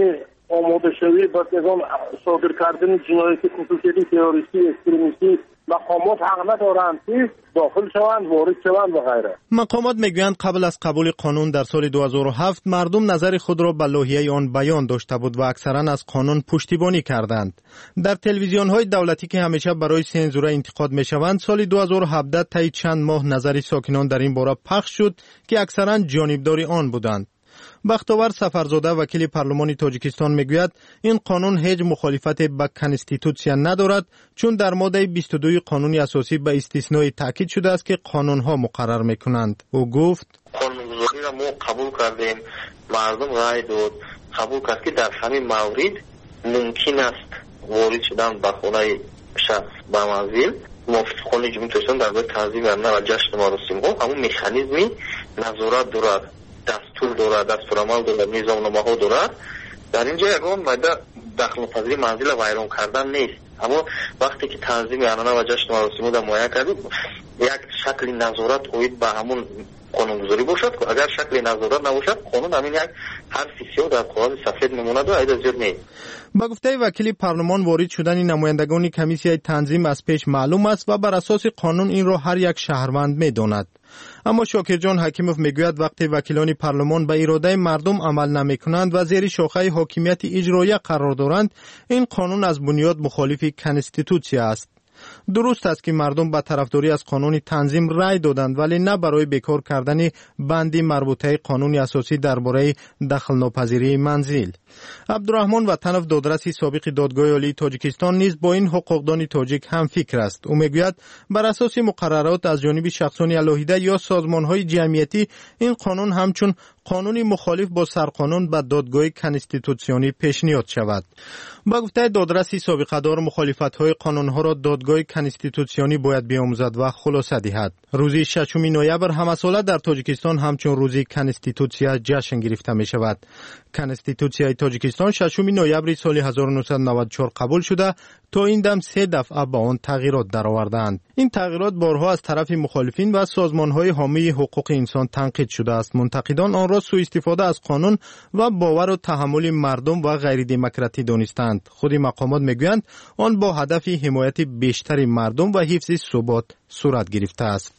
آماده شوی بعد از آن صادر کردن جنایت خصوصی تروریستی اکستریمیستی مقامات حق ندارند که داخل شوند، وارد شوند و غیره. مقامات میگویند قبل از قبول قانون در سال 2007 مردم نظر خود را به لایحه آن بیان داشته بود و اکثرا از قانون پشتیبانی کردند. در تلویزیون های دولتی که همیشه برای سنزوره انتقاد میشوند، سال 2017 طی چند ماه نظر ساکنان در این باره پخش شد که اکثرا جانبدار آن بودند. بختاور سفرزاده وکیل پارلمان تاجیکستان میگوید این قانون هیچ مخالفت با کنستیتوسیا ندارد، چون در ماده 22 قانون اساسی به استثنای تاکید شده است که قانونها مقرر میکنند. او گفت قانونگذاری را ما قبول کردیم، مردم رای داد، قبول کرد که در همین مورد ممکن است وارد شدن به خانه شخص به منزل موافقان جمهوری تاجیکستان در برای تنظیم و جشن مراسم‌ها همون مکانیزمی نظارت دارد، دستور دارد، دستورالعمل دارد، نظامنامه‌ها دارد. در اینجا یگان ماده دخل‌پذیری منزل ویران کردن نیست، اما وقتی که تنظیم عنعنه و جشن مراسم‌ها در معین کردیم یک شکل نظارت اوید به همون قانونگذاری باشد. اگر شکل نظارت نباشد قانون همین یک حرف سیاه در کاغذ سفید میماند و ایده زیاد نیست. با گفته وکیل پارلمان وارد شدن نمایندگان کمیسیای تنظیم از پیش معلوم است و بر اساس قانون این را هر یک شهروند میداند. اما شاکرجان حکیموف میگوید وقتی وکیلان پارلمان به اراده مردم عمل نمیکنند و زیر شاخه حاکمیت اجرایی قرار دارند، این قانون از بنیاد مخالف کنستیتوسیا است. درست است که مردم به طرفداری از قانون تنظیم رای دادند، ولی نه برای بیکار کردن بندی مربوطه قانون اساسی درباره دخل ناپذیری منزل. عبدالرحمن وطنوف دادرس سابق دادگاه عالی تاجیکستان نیز با این حقوقدان تاجیک هم فکر است. او میگوید بر اساس مقررات از جانب شخصان علاهیده یا سازمان‌های جمعیتی این قانون همچون قانونی مخالف با سرقانون به دادگاه کنستیتوسیونی پیشنهاد شود. با گفته دادرسی سابقه دار مخالفت‌های قانون‌ها را دادگاه کنستیتوسیونی باید بیاموزد و خلاصه دهد. روز 6 نوامبر همه ساله در تاجیکستان همچون روز کنستیتوسیا جشن گرفته می شود. کنستیتوسیای تاجیکستان 6 نوامبر سال 1994 قبول شده تا این دم 3 دفعه با آن تغییرات درآوردند. این تغییرات بارها از طرف مخالفین و سازمان‌های حامی حقوق انسان تنقید شده است. منتقدان آن را سوء استفاده از قانون و باور و تحمل مردم و غیر دموکراتی دانستند. خود مقامات میگویند آن با هدف حمایت بیشتر مردم و حفظ ثبات صورت گرفته است.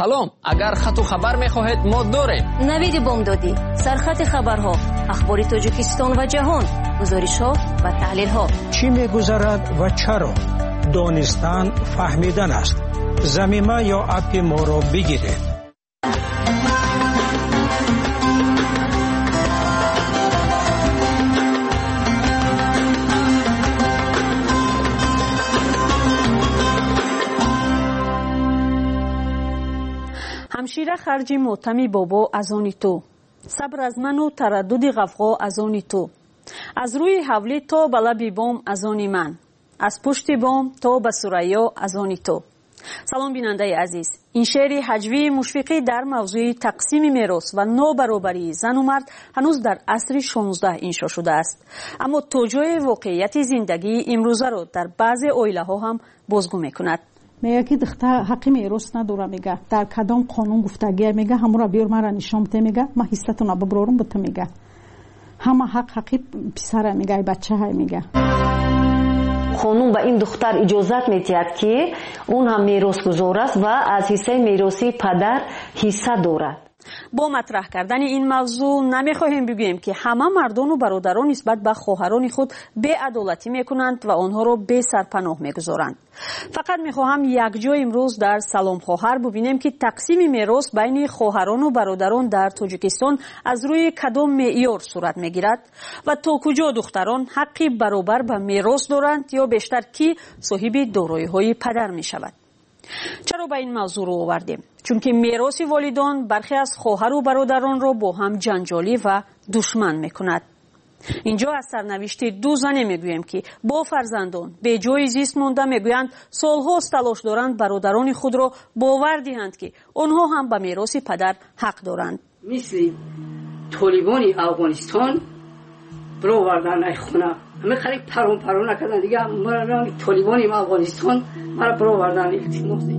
салом, агар хату хабар мехоҳед мо дорем. навиди бомдодӣ, сархати хабарҳо, ахбори тоҷикистон ва ҷаҳон, гузоришҳо ва таҳлилҳо. чӣ мегузарад ва чаро? донистан фаҳмидан аст. замима ё апи моро бигиред. ҳамшира харҷи мотами бобо аз они ту, сабр аз ману тараддуди ғафғо аз они ту, аз рӯи ҳавлӣ то ба лаби бом аз они ман, аз пушти бом то ба сурайё аз они ту. салом бинандаи азиз, ин шеъри ҳаҷвии мушфиқӣ дар мавзӯи тақсими мерос ва нобаробарии зану мард ҳанӯз дар асри 16 иншо шудааст, аммо то ҷои воқеияти зиндагии имрӯзаро дар баъзе оилаҳо ҳам бозгӯ мекунад. мега ки духта ҳаққи мерос надора, мега дар кадом қонун гуфтагия, мега ҳамура биёр мара нишон бите, мега ма ҳиссатуна биброрум бута, мега ҳама ҳаққи писара, мега ай бачаҳай, мега қонун ба ин духтар иҷозат медиҳад ки он ҳам меросгузор аст ва аз ҳиссаи мероси падар ҳисса дорад. бо матраҳ кардани ин мавзӯъ намехоҳем бигӯем ки ҳама мардону бародарон нисбат ба хоҳарони худ беадолатӣ мекунанд ва онҳоро бесарпаноҳ мегузоранд. фақат мехоҳам якҷо имрӯз дар салом хоҳар бубинем ки тақсими мерос байни хоҳарону бародарон дар тоҷикистон аз рӯи кадом меъёр сурат мегирад ва то куҷо духтарон ҳаққи баробар ба мерос доранд ё бештар кӣ соҳиби дороиҳои падар мешавад. чаро ба ин мавзӯъ рӯ овардем? чунки мероси волидон бархе аз хоҳару бародаронро бо ҳам ҷанҷолӣ ва душман мекунад. инҷо аз сарнавишти ду зане мегӯем ки бо фарзандон беҷои зист монда мегӯянд солҳост талош доранд бародарони худро бовар диҳанд ки онҳо ҳам ба мероси падар ҳақ доранд. мисли толибони афғонистон бировардан ай хона ҳаме хале парон накардан дига толибони афғонистон мара бировардан илтимоси.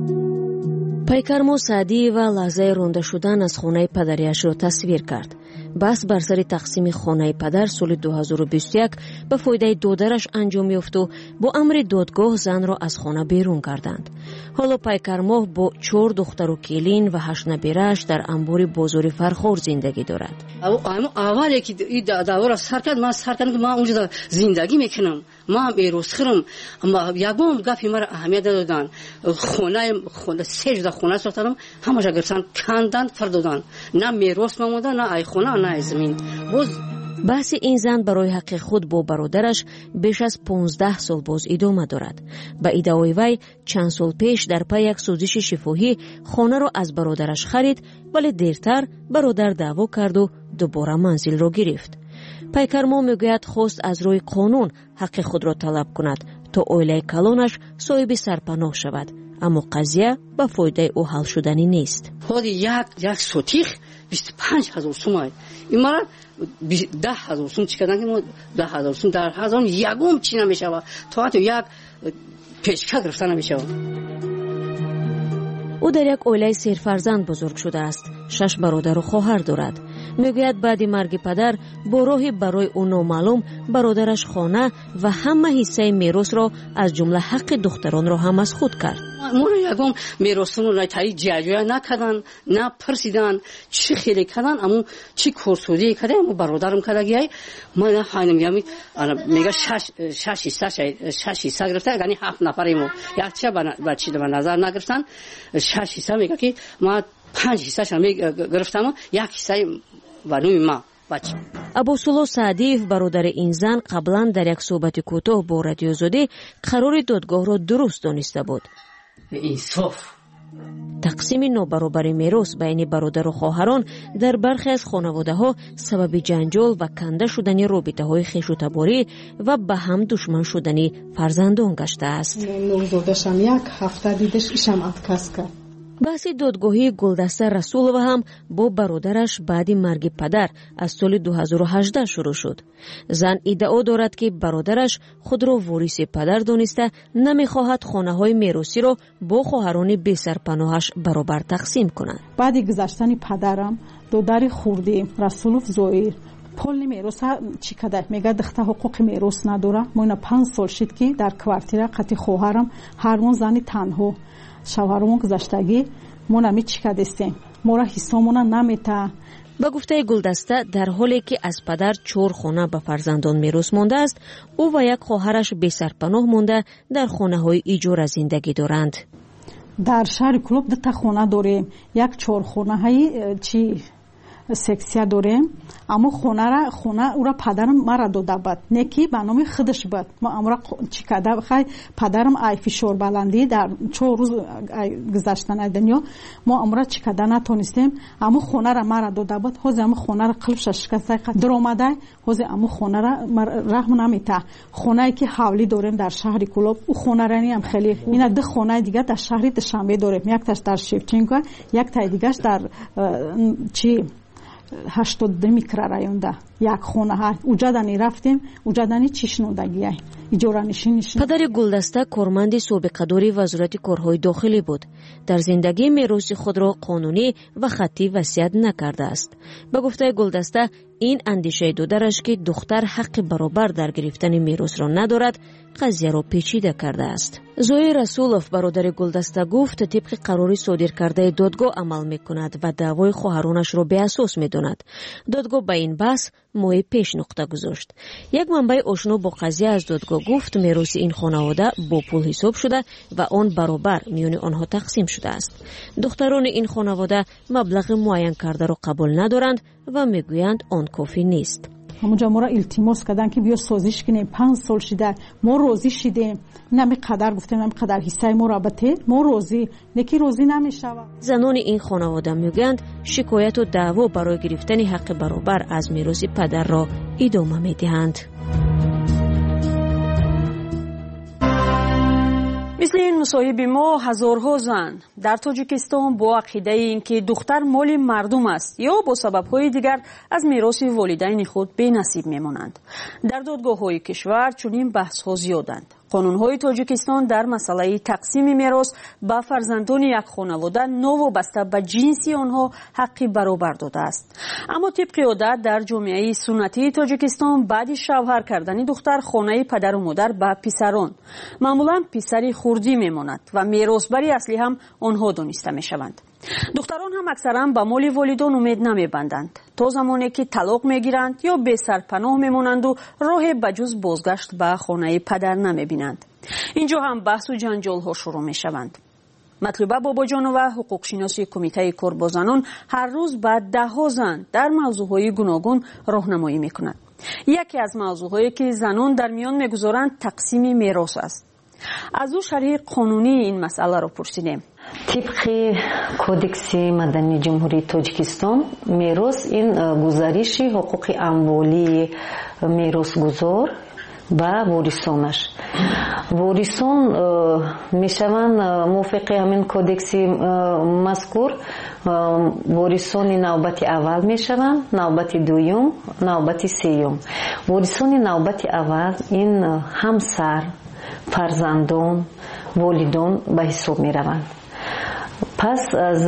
пайкармо Саъдиева лаҳзаи ронда шудан аз хонаи падариашро тасвир кард. баҳс бар сари тақсими хонаи падар соли 2021 ба фоидаи додараш анҷом ёфту бо амри додгоҳ занро аз хона берун карданд. ҳоло пайкармоҳ бо 4 духтару келин ва 8 набирааш дар амбори бозори Фархор зиндагӣ дорад. аввале ки давора сар кард, ман сар кардам ки ман унҷо зиндагӣ мекунам, ман меросхӯрам, ягон гапи мара аҳамият надоданд. хона 3 ҷуда хона сохтадам, ҳамаша гирифтан канданд, фардоданд. на мерос мамонда, на ай хона, на ай замин. баҳси ин зан барои ҳаққи худ бо бародараш беш аз 15 сол боз идома дорад. ба иддаои вай чанд сол пеш дар пай як сӯзиши шифоҳӣ хонаро аз бародараш харид, вале дертар бародар даъво карду дубора манзилро гирифт. пайкармо мегӯяд хост аз рӯи қонун ҳаққи худро талаб кунад то оилаи калонаш соҳиби сарпаноҳ шавад, аммо қазия ба фоидаи ӯ ҳал шуданӣ нест. ҳоди як сотих 25,000 сум ай. ин мара 10,000 сум чӣ кардан ки мо 10,000 сум дар ҳазон ягон чӣ намешава, то ҳатто як пешка гирифта намешава. ӯ дар як оилаи серфарзанд бузург шудааст. 6 бародару хоҳар дорад. мегӯяд баъди марги падар бо роҳи барои ӯ номаълум бародараш хона ва ҳама ҳиссаи меросро аз ҷумла ҳаққи духтаронро ҳам аз худ кард. моро ягон меросро тари ҷаҷоя накардан, на пирсидан, чӣ хеле кардан, аммо чӣ корсудие карда, аммо бародарам кардагиай ман ҳайнам мега 6 ҳисса гирифта, яъни 7 нафаре мо якча ба чӣ ба назар нагирифтан, 6 ҳисса мега ки ман 5 ҳиссаша гирифтам, як ҳиссаи ванӯи ма. абусулло Саъдиев бародари ин зан қаблан дар як суҳбати кӯтоҳ бо радиозодӣ қарори додгоҳро дуруст дониста буд. инсоф тақсими нобаробари мерос байни бародару хоҳарон дар бархе аз хонаводаҳо сабаби ҷанҷол ва канда шудани робитаҳои хешутаборӣ ва ба ҳам душман шудани фарзандон гаштааст. нурзодашам як ҳафта дидаш ишам отказ кард. баҳси додгоҳии Гулдаста Расулова ҳам бо бародараш баъди марги падар аз соли 2018 шурӯъ шуд. зан иддао дорад ки бародараш худро вориси падар дониста намехоҳад хонаҳои меросиро бо хоҳарони бесарпаноҳаш баробар тақсим кунад. баъди гузаштани падарам додари хурдӣ Расулов Зоир полни мероса чӣ када мега духта ҳуқуқи мерос надора. моина 5 сол шид ки дар квартира қати хоҳарам ҳармон зани танҳо шавҳарамо гузаштагӣ мо нами чӣ кардистем мора ҳиссомона намета. ба гуфтаи Гулдаста, дар ҳоле ки аз падар 4 хона ба фарзандон мерос монда аст, ӯ ва як хоҳараш бесарпаноҳ монда дар хонаҳои иҷора зиндагӣ доранд. дар шаҳри Кӯлоб 2 хона дорем, як 4 хонаҳои чи сексия дорем. аммо хона ура падарам мара дода буд, не ки ба номи худаш буд. мо амра чӣ карда хай падарам ай фишорбаландӣ дар 4 рӯз гузаштан ай дунё мо амра чӣ карда натонистем. аммо хонара мара дода буд. ҳозир аммо хонара қилбша шикастай дуромадай ҳозир аммо хонара раҳм намета. хонае ки ҳавлӣ дорем дар шаҳри Кӯлоб, ӯ хонарани ам хеле ина 2 хонаи дигар дар шаҳри Душанбе дорем, якташ дар Шевченко, яктаи дигаш дар чи 82 микрорайонда як хонаҳа уҷадани рафтем, уҷадани чишнодагия иҷоранишин. падари Гулдаста корманди собиқадори вазорати корҳои дохилӣ буд. дар зиндагии мероси худро қонунӣ ва хаттӣ васият накардааст. ба гуфтаи Гулдаста, ин андешаи додараш ки духтар ҳаққи баробар дар гирифтани меросро надорад, қазияро печида кардааст. зои Расулов, бародари Гулдаста, гуфт тибқи қарори содиркардаи додгоҳ амал мекунад ва даъвои хоҳаронашро беасос медонад. додгоҳ ба ин баҳс моҳи пеш нуқта гузошт. як манбаи ошно бо қазия аз додгоҳ гуфт мероси ин хонавода бо пул ҳисоб шуда ва он баробар миёни онҳо тақсим шудааст. духтарони ин хонавода маблағи муайян кардаро қабул надоранд ва мегӯянд он кофӣ нест. ҳамунҷа мора илтимос кардан ки биё созиш кинем, 5 сол шида мо розӣ шидем, нами қадар гуфтем, нами қадар ҳиссаи моро бате, мо розӣ, неки розӣ намешавад. занони ин хонавода мегӯянд шикояту даъво барои гирифтани ҳаққи баробар аз мероси падарро идома медиҳанд. мисли ин мусоҳиби мо ҳазорҳо зан дар Тоҷикистон бо ақидаи ин ки духтар моли мардум аст ё бо сабабҳои дигар аз мероси волидайни худ бенасиб мемонанд. дар додгоҳҳои кишвар чунин баҳсҳо зиёданд. қонунҳои Тоҷикистон дар масъалаи тақсими мерос ба фарзандони як хонавода новобаста ба ҷинси онҳо ҳаққи баробар додааст. аммо тибқи одат дар ҷомеаи суннатии Тоҷикистон баъди шавҳар кардани духтар хонаи падару модар ба писарон маъмулан писари хурдӣ мемонад ва меросбари аслӣ ҳам онҳо дониста мешаванд. духтарон ҳам аксаран ба моли волидон умед намебанданд то замоне ки талоқ мегиранд ё бесарпаноҳ мемонанду роҳе ба ҷуз бозгашт ба хонаи падар намебинанд. инҷо ҳам баҳсу ҷанҷолҳо шурӯъ мешаванд. матлуба бобоҷонова, ҳуқуқшиноси кумитаи кор бо занон, ҳар рӯз ба даҳҳо зан дар мавзӯъҳои гуногун роҳнамоӣ мекунад. яке аз мавзӯъҳое ки занон дар миён мегузоранд тақсими мерос аст. аз ӯ шарҳи қонунии ин масъаларо пурсидем. тибқи кодекси мадании ҷумҳурии Тоҷикистон мерос ин гузариши ҳуқуқи амволии меросгузор ба ворисонаш. ворисон мешаванд мувофиқи ҳамин кодекси мазкур ворисони навбати аввал мешаванд, навбати дуюм, навбати сеюм. ворисони навбати аввал ин ҳамсар, фарзандон, волидон ба ҳисоб мераванд. пас аз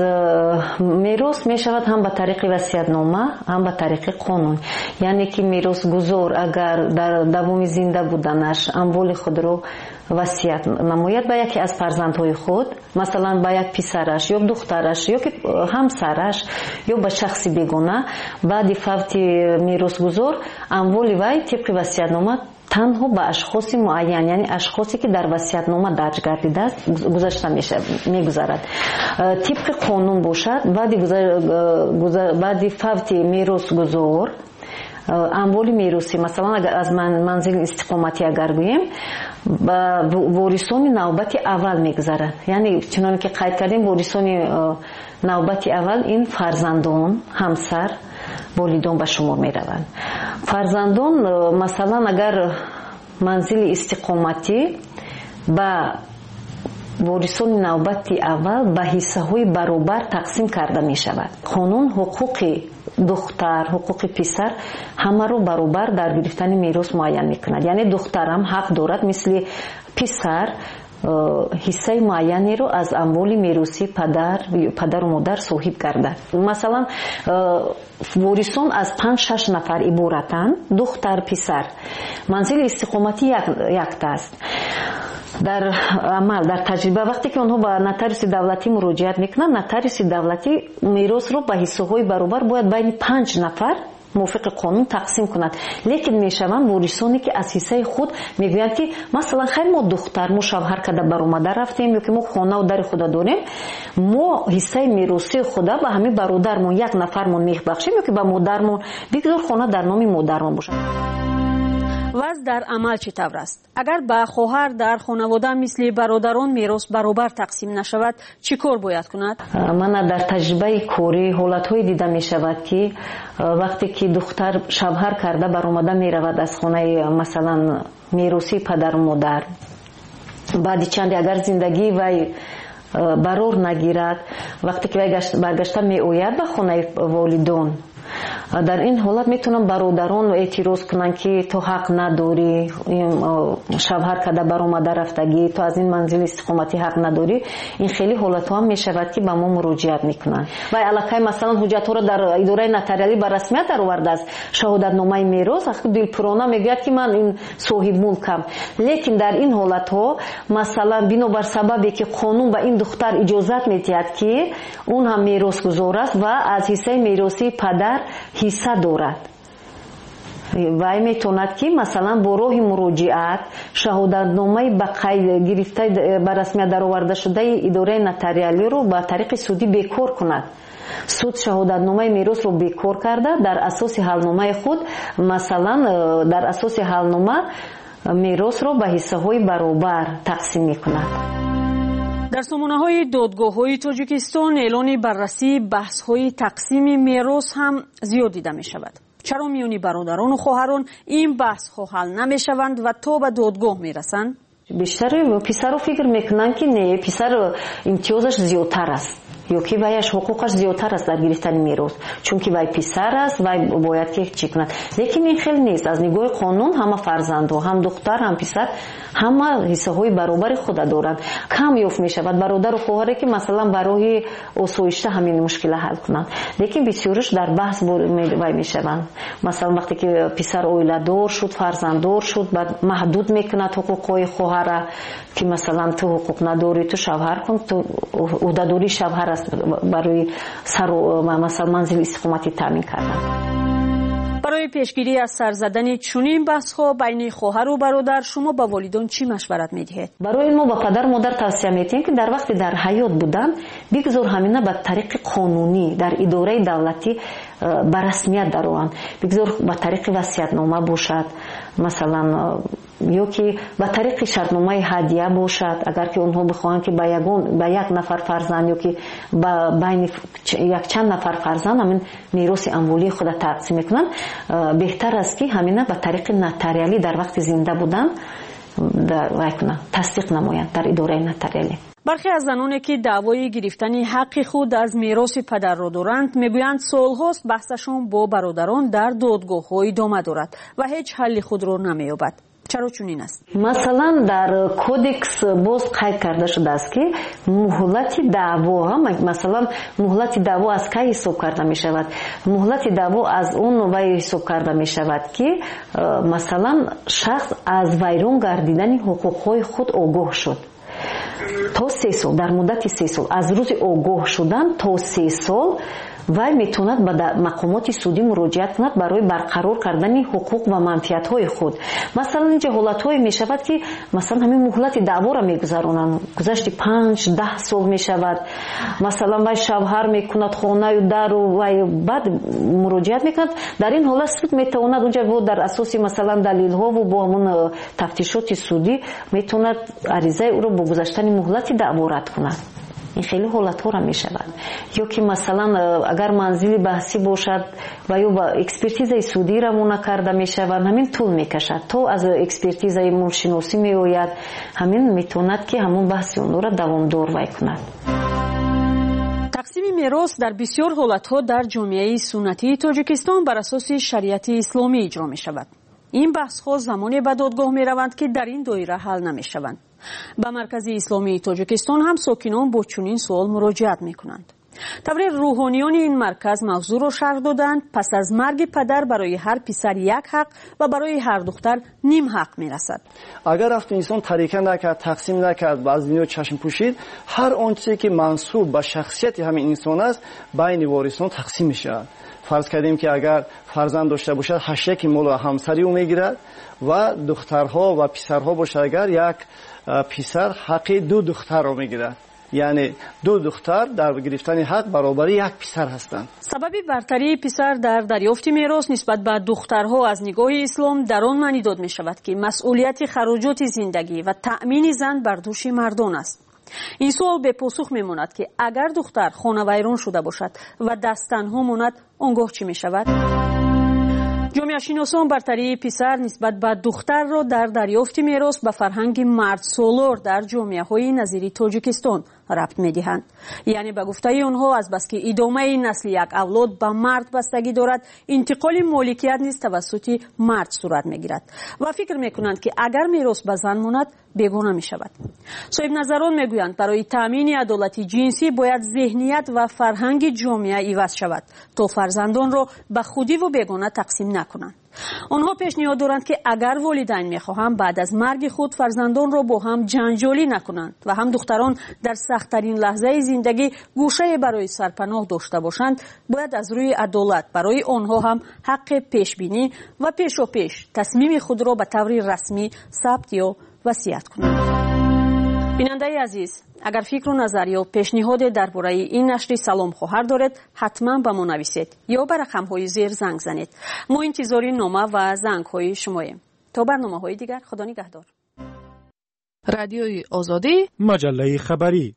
мерос мешавад ҳам ба тариқи васиятнома, ҳам ба тариқи қонун. яъне ки меросгузор агар дар давоми зинда буданаш амволи худро васият намояд ба яке аз фарзандҳои худ, масалан ба як писараш ё духтараш ё ки ҳамсараш ё ба шахси бегона, баъди фавти меросгузор амволи вай тибқи васиятнома танҳо ба ашхоси муайян, яъне ашхосе ки дар васиятнома дарҷ гардидааст гузашта мегузарад. тибқи қонун бошад баъди фавти меросгузор амволи меросӣ, масалан аз манзили истиқоматӣ агар гӯем, ба ворисони навбати аввал мегузарад. яъне чуноне ки қайд кардем, ворисони навбати аввал ин фарзандон, ҳамсар, волидон ба шумор мераванд. фарзандон масалан агар манзили истиқоматӣ ба ворисони навбати аввал ба ҳиссаҳои баробар тақсим карда мешавад. қонун ҳуқуқи духтар, ҳуқуқи писар ҳамаро баробар дар гирифтани мерос муайян мекунад. яъне духтарам ҳақ дорад мисли писар ҳиссаи муайянеро аз амволи мероси падару модар соҳиб гардад. масалан ворисон аз 5-6 нафар иборатанд, духтар, писар. манзили истиқоматӣ якта аст. در عمل در تجربه وقتی که اونها به نотариуси давлатӣ муроҷиат мекунанд нотариуси давлатӣ миросро ба ҳиссаҳои баробар бояд байни 5 нафар мувофиқи қонун тақсим кунад. лекин мешаванд ворисоне ки аз ҳиссаи худ мегӯянд ки масалан хайр мо духтар мо шавҳар када баромада рафтем ё ки мо хонаву дари худа дорем, мо ҳиссаи меросии худа ба ҳамин бародармон як нафармон мебахшем ё ки ба модармон бигзор хона дар номи модармон бошад. ваз дар амал чӣ тавр аст? агар ба хоҳар дар хонавода мисли бародарон мерос баробар тақсим нашавад, чӣ кор бояд кунад? ман дар таҷрибаи корӣ ҳолатҳое дида мешавад ки вақте ки духтар шавҳар карда баромада меравад аз хонаи масалан меросии падару модар, баъди чанде агар зиндагии вай барор нагирад, вақте ки вай баргашта меояд ба хонаи волидон, дар ин ҳолат метавонанд бародарон эътироз кунанд ки то ҳақ надорӣ, шавҳар када баромада рафтагӣ, то аз ин манзили истиқоматӣ ҳақ надорӣ. ин хеле ҳолатҳо ҳам мешавад ки ба мо муроҷиат мекунанд. вай аллакай масалан ҳуҷҷатҳоро дар идораи нотариалӣ ба расмият даровардааст, шаҳодатномаи мерос, дилпурона мегӯяд ки ман ин соҳибмулкам. лекин дар ин ҳолатҳо масалан бинобар сабабе ки қонун ба ин духтар иҷозат медиҳад ки он ҳам меросгузор аст ва аз ҳиссаи меросии падар ҳисса дорад, вай метавонад ки масалан бо роҳи муроҷиат шаҳодатномаи ба қайд гирифта ба расмият даровардашудаи идораи нотариалиро ба тариқи судӣ бекор кунад. суд шаҳодатномаи меросро бекор карда дар асоси ҳалномаи худ масалан дар асоси ҳалнома меросро ба ҳиссаҳои баробар тақсим мекунад. дар сомонаҳои додгоҳҳои тоҷикистон эълони баррасии баҳсҳои тақсими мерос ҳам зиёд дида мешавад. чаро миёни бародарону хоҳарон ин баҳсҳо ҳал намешаванд ва то ба додгоҳ мерасанд? бештари писаро фикр мекунанд ки не, писар имтиёзаш зиёдтар аст ё ки ваяш ҳуқуқаш зиёдтар аст дар гирифтани мерос, чунки вай писар аст, вай бояд ки чӣ кунад. лекин ин хел нест. аз нигоҳи қонун ҳама фарзандҳо, ҳам духтар ҳам писар, ҳама ҳиссаҳои баробари худа доранд. кам ёфт мешавад бародару хоҳаре ки масалан ба роҳи осоишта ҳамин мушкила ҳал кунанд. лекин бисёриш дар баҳс вай мешаванд. масалан вақте ки писар оиладор шуд, фарзанддор шуд, баъд маҳдуд мекунад ҳуқуқҳои хоҳара ки масалан ту ҳуқуқ надорӣ, ту шавҳар кун, ту ӯҳдадори шавҳар аст барои масалан манзили истиқоматӣ таъмин кардан. барои пешгирӣ аз сар задани чунин баҳсҳо байни хоҳару бародар шумо ба волидон чӣ машварат медиҳед? барои мо ба падару модар тавсия медиҳем ки дар вақти дар ҳаёт буданд бигзор ҳамина ба тариқи қонунӣ дар идораи давлатӣ ба расмият дарованд. бигзор ба тариқи васиятнома бошад, масалан ё ки ба тариқи шартномаи ҳадия бошад, агар ки онҳо бихоҳанд ки ба як нафар фарзанд ё ки ба байни якчанд нафар фарзанд ҳамин мероси амволии худа тақсим мекунанд, беҳтар аст ки ҳамина ба тариқи нотариалӣ дар вақти зинда будан тасдиқ намоянд дар идораи нотариалӣ. бархе аз заноне ки даъвои гирифтани ҳаққи худ аз мероси падарро доранд мегӯянд солҳост баҳсашон бо бародарон дар додгоҳҳо идома дорад ва ҳеҷ ҳалли худро намеёбад. чаро чунин аст? масалан дар кодекс боз қайд карда шудааст ки муҳлати даъво, масалан муҳлати даъво аз кай ҳисоб карда мешавад? муҳлати даъво аз он вай ҳисоб карда мешавад ки масалан шахс аз вайрон гардидани ҳуқуқҳои худ огоҳ шуд. то 3 сол, дар муддати 3 сол, аз рӯзи огоҳ шудан то 3 сол вай метавонад ба мақомоти судӣ муроҷиат кунад барои барқарор кардани ҳуқуқ ва манфиатҳои худ. масалан инҷа ҳолатҳое мешавад ки масалан ҳамин муҳлати даъворо мегузаронанд, гузашти 5-10 сол мешавад. масалан вай шавҳар мекунад, хонаю дару вай баъд муроҷиат мекунад. дар ин ҳолат суд метавонад унҷа дар асоси масалан далилҳову бо ҳамон тафтишоти судӣ метавонад аризаи ӯро бо гузаштани муҳлати даъво рад кунад. ин хеле ҳолатҳоро мешавад. ё ки масалан агар манзили баҳсӣ бошад ва ё ба экспертизаи судӣ равона карда мешавад, ҳамин тӯл мекашад то аз экспертизаи мулкшиносӣ меояд, ҳамин метавонад ки ҳамон баҳси онро давомдор вай кунад. тақсими мерос дар бисёр ҳолатҳо дар ҷомеаи суннатии тоҷикистон бар асоси шариати исломӣ иҷро мешавад. ин баҳсҳо замоне ба додгоҳ мераванд ки дар ин доира ҳал намешаванд. ба маркази исломии тоҷикистон ҳам сокинон бо чунин суол муроҷиат мекунанд. طوری روحانیان این مرکز موضوع را شرح دادند پس از مرگ پدر برای هر پسر یک حق و برای هر دختر نیم حق میرسد. اگر رفت انسان طریقه نکرد، تقسیم نکرد و از دنیا چشم پوشید، هر آنچه که منسوب به شخصیت همین انسان است بین وارثان تقسیم میشه. فرض کردیم که اگر فرزند داشته باشد 8 مال و همسری او میگیرد و دخترها و پسرها باشد اگر یک پسر حق 2 دختر را میگیرد. یعنی 2 دختر در گرفتن حق برابر یک پسر هستند. سبب برتری پسر در دریافت میراث نسبت به دخترها از نگاه اسلام در آن معنی داده می شود که مسئولیت خراجات زندگی و تأمین زن بر دوش مردان است. این سوال به پاسخ می ماند که اگر دختر خانه ویران شده باشد و دست تنها ماند آنگاه چی می شود؟ جامعه شناسان برتری پسر نسبت به دختر را در دریافت میراث به فرهنگ مرد سالار در جامعه های نظیر تاجیکستان ربط می دهند. یعنی به گفته آنها از بس که ادامه نسل یک اولاد به مرد بستگی دارد، انتقال مالکیت نیز توسط مرد صورت می گیرد و فکر می کنند که اگر میراث به زن ماند بیگانه می شود. صاحب نظران می گویند برای تامین عدالت جنسی باید ذهنیت و فرهنگ جامعه عوض شود تا فرزندان را به خودی و بیگانه تقسیم نکنند. آنها پیشنهاد دارند که اگر والدین میخواهند بعد از مرگ خود فرزندان را با هم جنجالی نکنند و هم دختران در سخت‌ترین لحظه زندگی گوشه برای سرپناه داشته باشند، باید از روی عدالت برای آنها هم حق پیشبینی و پیش تصمیم خود را به طور رسمی ثبت یا وصیت کنند. بیننده عزیز، اگر فکر و نظر یا پیشنهاد درباره این نشر سلام خواهر دارید حتما به ما نویسید یا به رقم‌های زیر زنگ زنید. ما انتظار نامه و زنگ‌های شماییم. تا برنامه‌های دیگر خدا نگهدار. رادیوی آزادی، مجله خبری.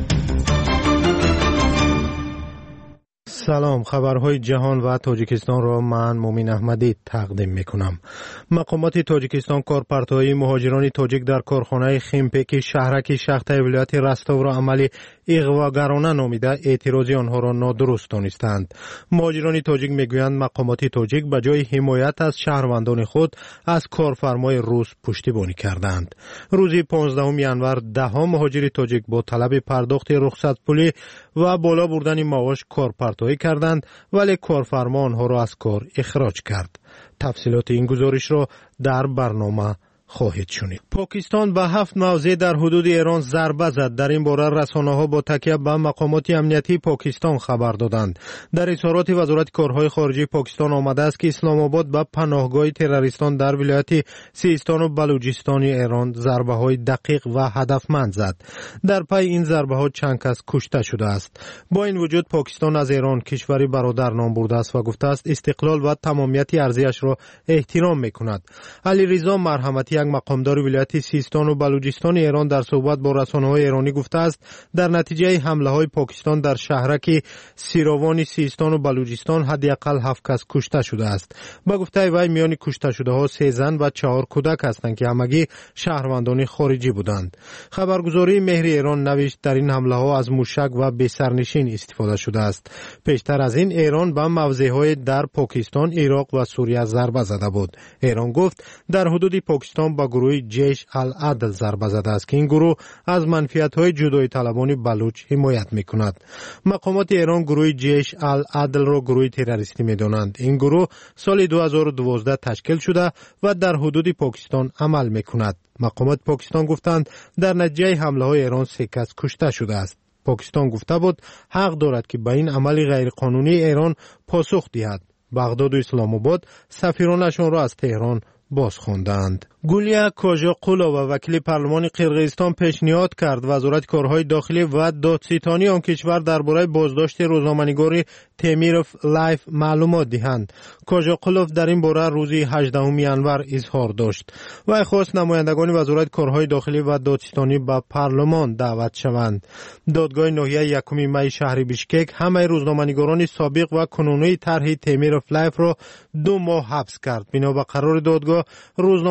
سلام، خبرهای جهان و تاجیکستان را من مومین احمدی تقدیم میکنم. مقامات تاجیکستان کارپرت‌های مهاجران تاجیک در کارخانه خیمپک شهرک شخته ولایت رستاو را عملی اغواگرانه نامیده اعتراضی آنها را نادرست دانستند. مهاجران تاجیک میگویند مقامات تاجیک به جای حمایت از شهروندان خود از کارفرمای روس پشتیبانی کردند. روز 15 ینور 10 مهاجر تاجیک با طلب پرداخت رخصت پولی و بالا بردن معاش کارپرت‌های کردند، ولی کارفرما آنها را از کار اخراج کرد. تفصیلات این گزارش را در برنامه خواهید شنید. پاکستان به 7 موضع در حدود ایران ضربه زد. در این باره رسانه‌ها با تکیه به مقامات امنیتی پاکستان خبر دادند. در اظهارات وزارت کارهای خارجه پاکستان آمده است که اسلام آباد به پناهگاه تروریستان در ولایت سیستان و بلوچستان ایران ضربه‌های دقیق و هدفمند زد. در پی این ضربه‌ها چند کس کشته شده است. با این وجود پاکستان از ایران کشوری برادر نام برده است و گفته است استقلال و تمامیت ارضیش را احترام می‌کند. علیرضا مرحمتی مقامدار ولایت سیستان و بلوچستان ایران در صحبت با رسانه‌های ایرانی گفته است در نتیجه حمله‌های پاکستان در شهرک سیروان سیستان و بلوچستان حداقل 7 کس کشته شده است. با گفته وی میان کشته شده‌ها 3 زن و 4 کودک هستند که همگی شهروندان خارجی بودند. خبرگزاری مهر ایران نوشت در این حمله‌ها از موشک و بی‌سرنشین استفاده شده است. پیشتر از این ایران به موضع‌های در پاکستان، عراق و سوریه ضربه زده بود. ایران گفت در حدود پاکستان با گروه جیش العدل ضربه زده است که این گروه از منفیت‌های جدایی طلبان بلوچ حمایت می‌کند. مقامات ایران گروه جیش العدل را گروه تروریستی می‌دانند. این گروه سال 2012 تشکیل شده و در حدود پاکستان عمل می‌کند. مقامات پاکستان گفتند در نتیجه حمله‌های ایران 3 کس کشته شده است. پاکستان گفته بود حق دارد که به این عمل غیرقانونی ایران پاسخ دهد. بغداد و اسلام آباد سفیرانشان را از تهران باز خواندند. گولیا کوژاقولووا وکیل پارلمان قرقیزستان پیشنهاد کرد وزارت کارهای داخلی و دادستانی آن کشور درباره بازداشت روزنامه‌نگار تیمیروف لایف معلومات دهند. کوژاقولوو در این باره روز 18 ینور اظهار داشت و خواست نمایندگان وزارت کارهای داخلی و دادستانی به پارلمان دعوت شوند. دادگاه ناحیه 1 می شهر بیشکک همه روزنامه‌نگاران سابق و کنونی طرح تیمیروف لایف را 2 ماه حبس کرد. بنا به قرار دادگاه روزنامه‌نگاران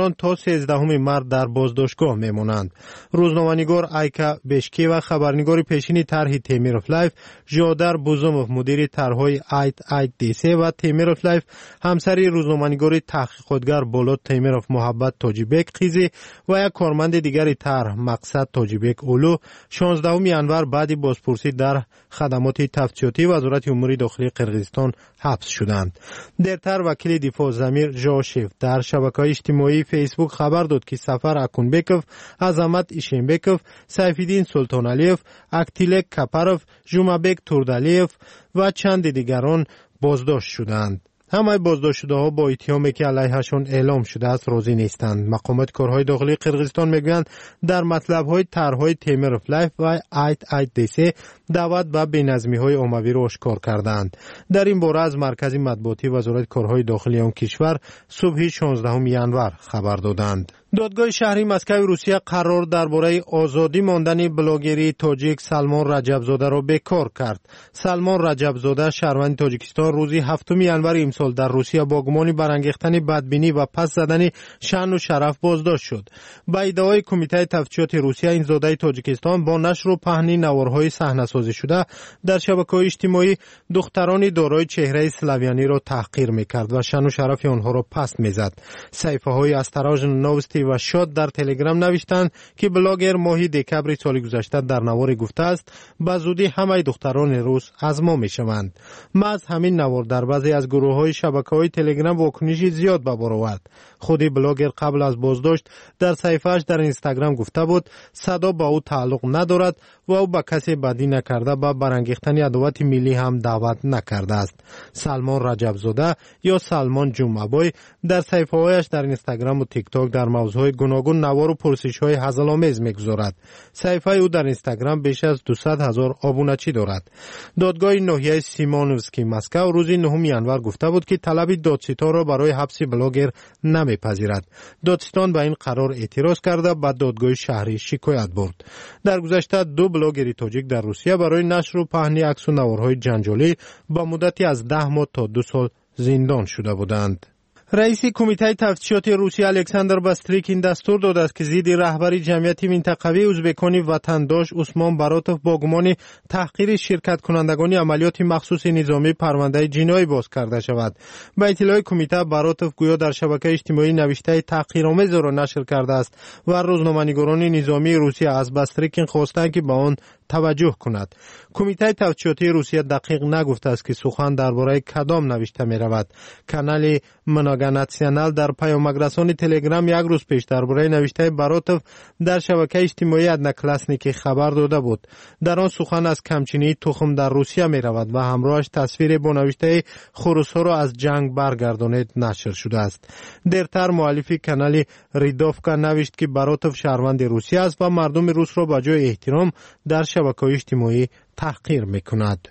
روزنامه‌نگاران تا 13 مارس در بازداشتگاه میمانند. روزنامه‌نگار ایکا بشکی و خبرنگار پیشین طرح تیمیروف لایف ژادر بوزوموف مدیر طرح‌های ایت دیسی و تیمیروف لایف همسری روزنامه‌نگار تحقیقاتگر بولود تیمیروف محبت تاجیبک خیزی و یک کارمند دیگری طرح مقصد تاجیبک اولو 16 ینور بعد بازپرسی در خدمات تفتیشاتی وزارت امور داخلی قرقیزستان حبس شدند. دیرتر وکیل دفاع زمیر ژاشف در شبکه‌های اجتماعی فیسبوک خبر داد که سفر اکونبکوف، عظمت ایشنبکوف، سیفالدین سلطانعلیوف، اکتیلک کپروف، جومابک توردالیوف و چند دیگران بازداشت شدند. همه بازداشت شده ها با اتهامی که علیهشان اعلام شده است راضی نیستند. مقامات کارهای داخلی قرقیزستان میگویند در مطلب های طرحهای تیمیروف لایف و ایت دیسی دعوت به بی‌نظمی های عمومی را آشکار کردند. در این باره از مرکز مطبوعاتی وزارت کارهای داخلی آن کشور صبح 16 ینور خبر دادند. دادگاه شهری مسکو روسیه قرار درباره آزادی ماندن بلاگری تاجیک سلمان رجبزاده را بکار کرد. سلمان رجبزاده شهروند تاجیکستان روز 7 ینور امسال در روسیه با گمان برانگیختن بدبینی و پس زدن شأن و شرف بازداشت شد. با ادعای کمیته تفتیشات روسیه این زاده تاجیکستان با نشر و پهن نوارهای صحنه‌سازی شده در شبکه‌های اجتماعی دختران دارای چهره اسلاویانی را تحقیر می‌کرد و شأن و شرف آنها را پست می‌زد. صفحه‌های استراژن نوستی و شاد در تلگرام نوشتند که بلاگر ماه دکبر سال گذشته در نوار گفته است به زودی همه دختران روس از ما میشوند. از همین نوار در بعضی از گروه‌های شبکه‌های تلگرام واکنشی زیاد به بار آورد. خود بلاگر قبل از بازداشت در صفحه‌اش در اینستاگرام گفته بود صدا با او تعلق ندارد و او به کسی بدی نکرده به برانگیختن عداوت ملی هم دعوت نکرده است. سلمان رجبزاده یا سلمان جمعه‌بای در صفحه‌هایش در اینستاگرام و تیک تاک در موضوعهای گوناگون نوار و پرسش‌های هزل‌آمیز می‌گذارد. صفحه او در اینستاگرام بیش از 200,000 آبونچی دارد. دادگاه ناحیه سیمونوفسکی مسکو روز 9 ینور گفته بود که طلب دادستان را برای حبس بلاگر نمی‌پذیرد. دادستان به این قرار اعتراض کرده به دادگاه شهری شکایت برد. در گذشته 2 بلاگر تاجیک در روسیه برای نشر و پهن عکس و نوارهای جنجالی با مدتی از 10 ماه تا 2 سال زندان شده بودند. رئیس کمیته تفتیشات روسیه الکساندر باستریکین دستور داده است که ضد رهبر جمعیت منطقوی ازبکان وطنداش عثمان براتوف با گمان تحقیر شرکت کنندگان عملیات مخصوص نظامی پرونده جنایی باز کرده شود. با اطلاع کمیته براتوف گویا در شبکه اجتماعی نوشته تحقیرآمیز را نشر کرده است و روزنامه‌نگاران نظامی روسیه از باستریکین خواستند که به آن توجه کند. کمیته تفتیشاتی روسیه دقیق نگفته است که سخن درباره کدام نوشته می رود. کانال مناگا ناسیونال در پیامک‌رسان تلگرام یک روز پیش درباره نوشته براتوف در شبکه اجتماعی ادناکلاسنیکی خبر داده بود. در آن سخن از کمچینی تخم در روسیه می رود و همراهش تصویر با نوشته خروس‌ها را از جنگ برگردانید نشر شده است. دیرتر مؤلف کانال ریدوفکا نوشت که براتوف شهروند روسیه است و مردم روس را به جای احترام در شبکه اجتماعی تحقیر میکند.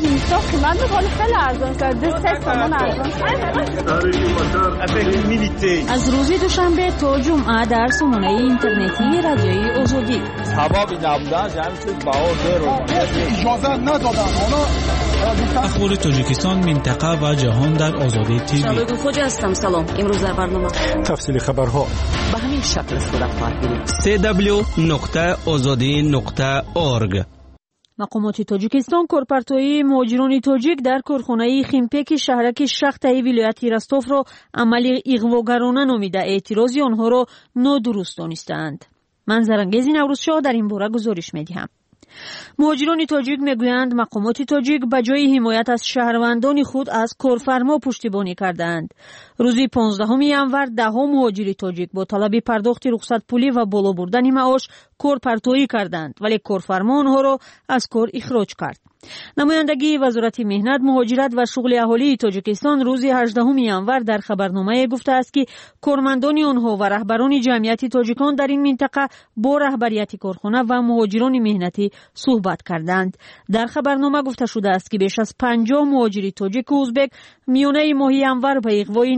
از روز دوشنبه تا جمعه در سامانه اینترنتی رادیوی آزادی اخبار تاجیکستان، منطقه و جهان در آزادی تیوی. شبکه خوجا هستم. سلام. امروز در برنامه تفصیل خبرها به همین شکل است خودت فهمیدید. www.azadi.org. مقامات تاجیکستان کارپرتوی مهاجران تاجیک در کارخانه خیمپک شهرک شختای ولایت رستوف را عمل اغواگرانه نامیده اعتراضی آنها را نادرست دانستند. من زرنگیز نوروزشاه در این باره گزارش می‌دهم. مهاجران تاجیک میگویند مقامات تاجیک به جای حمایت از شهروندان خود از کارفرما پشتیبانی کردند. روز 15 ینور 10 مهاجر تاجیک با طلب پرداخت رخصت پولی و بالا بردن معاش کارپرتویی کردند ولی کارفرما آنها را از کار اخراج کرد. نمایندگی وزارت مهنت، مهاجرت و شغل اهالی تاجیکستان روز 18 ینور در خبرنامه گفته است که کارمندان آنها و رهبران جمعیت تاجیکان در این منطقه با رهبریت کارخانه و مهاجران مهنتی صحبت کردند. در خبرنامه گفته شده است که بیش از 50 مهاجر تاجیک و ازبک میانه ماه ینور به اغوای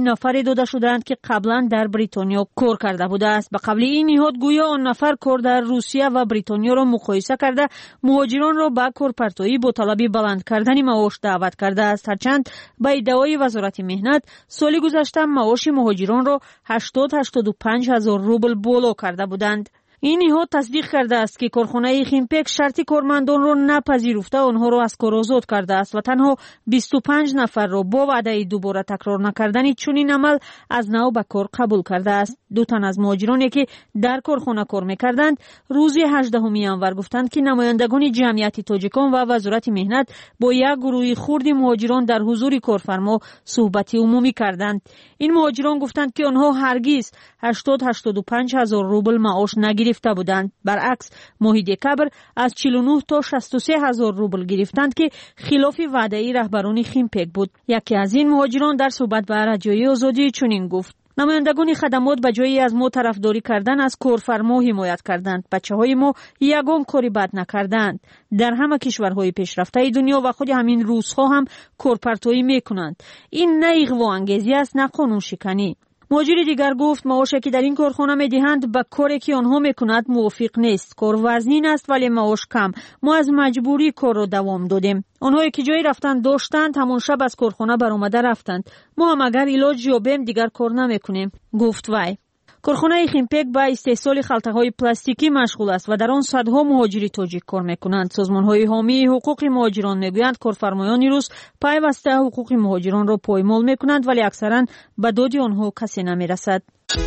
نفر داده شدند که قبلا در بریتانیا کار کرده بوده است. به قبل این نهاد گویا آن نفر کار در روسیه و بریتانیا را مقایسه کرده مهاجران را به کارپرتایی با طلب بلند کردن معاش دعوت کرده است. هرچند به ادعای وزارت مهنت سال گذشته معاش مهاجران را 80-85 هزار روبل بالا کرده بودند. این نهاد تصدیق کرده است که کارخانه خیمپک شرط کارمندان را نپذیرفته آنها را از کار آزاد کرده است و تنها 25 نفر را با وعده دوباره تکرار نکردن چنین عمل از نو به کار قبول کرده است. 2 تن از مهاجرانی که در کارخانه کار می‌کردند روز 18 ینور گفتند که نمایندگان جمعیت تاجیکان و وزارت مهنت با یک گروه خرد مهاجران در حضور کارفرما صحبت عمومی کردند. این مهاجران گفتند که آنها هرگز 80-85 هزار روبل معاش نگرفته بودند. برعکس ماه دکبر از 49 تا 63 هزار روبل گرفتند که خلاف وعده رهبران خیمپک بود. یکی از این مهاجران در صحبت با رادیوی آزادی چنین گفت: نمایندگان خدمات به جای از ما طرفداری کردن از کارفرما حمایت کردند. بچه‌های ما یگام کاری بد نکردند. در همه کشورهای پیشرفته دنیا و خود همین روس‌ها هم کارپرتایی میکنند. این نه اغوا انگیزی است نه قانون شکنی. مهاجر دیگر گفت معاشی که در این کارخانه میدهند با کاری که آنها میکنند موافق نیست. کار وزنین است ولی معاش کم. ما از مجبوری کار را دوام دادیم. آنهایی که جایی رفتن داشتند همون شب از کارخانه برآمده رفتند. ما هم اگر علاج یابیم دیگر کار نمیکنیم، گفت وی. کارخانه خیمپک با استحصال خلطه‌های پلاستیکی مشغول است و در آن صدها مهاجر تاجیک کار میکنند. سازمان‌های حامی حقوق مهاجران میگویند کارفرمایان روس پیوسته حقوق مهاجران را پایمال میکنند ولی اکثرا به داد آنها کسی نمیرسد.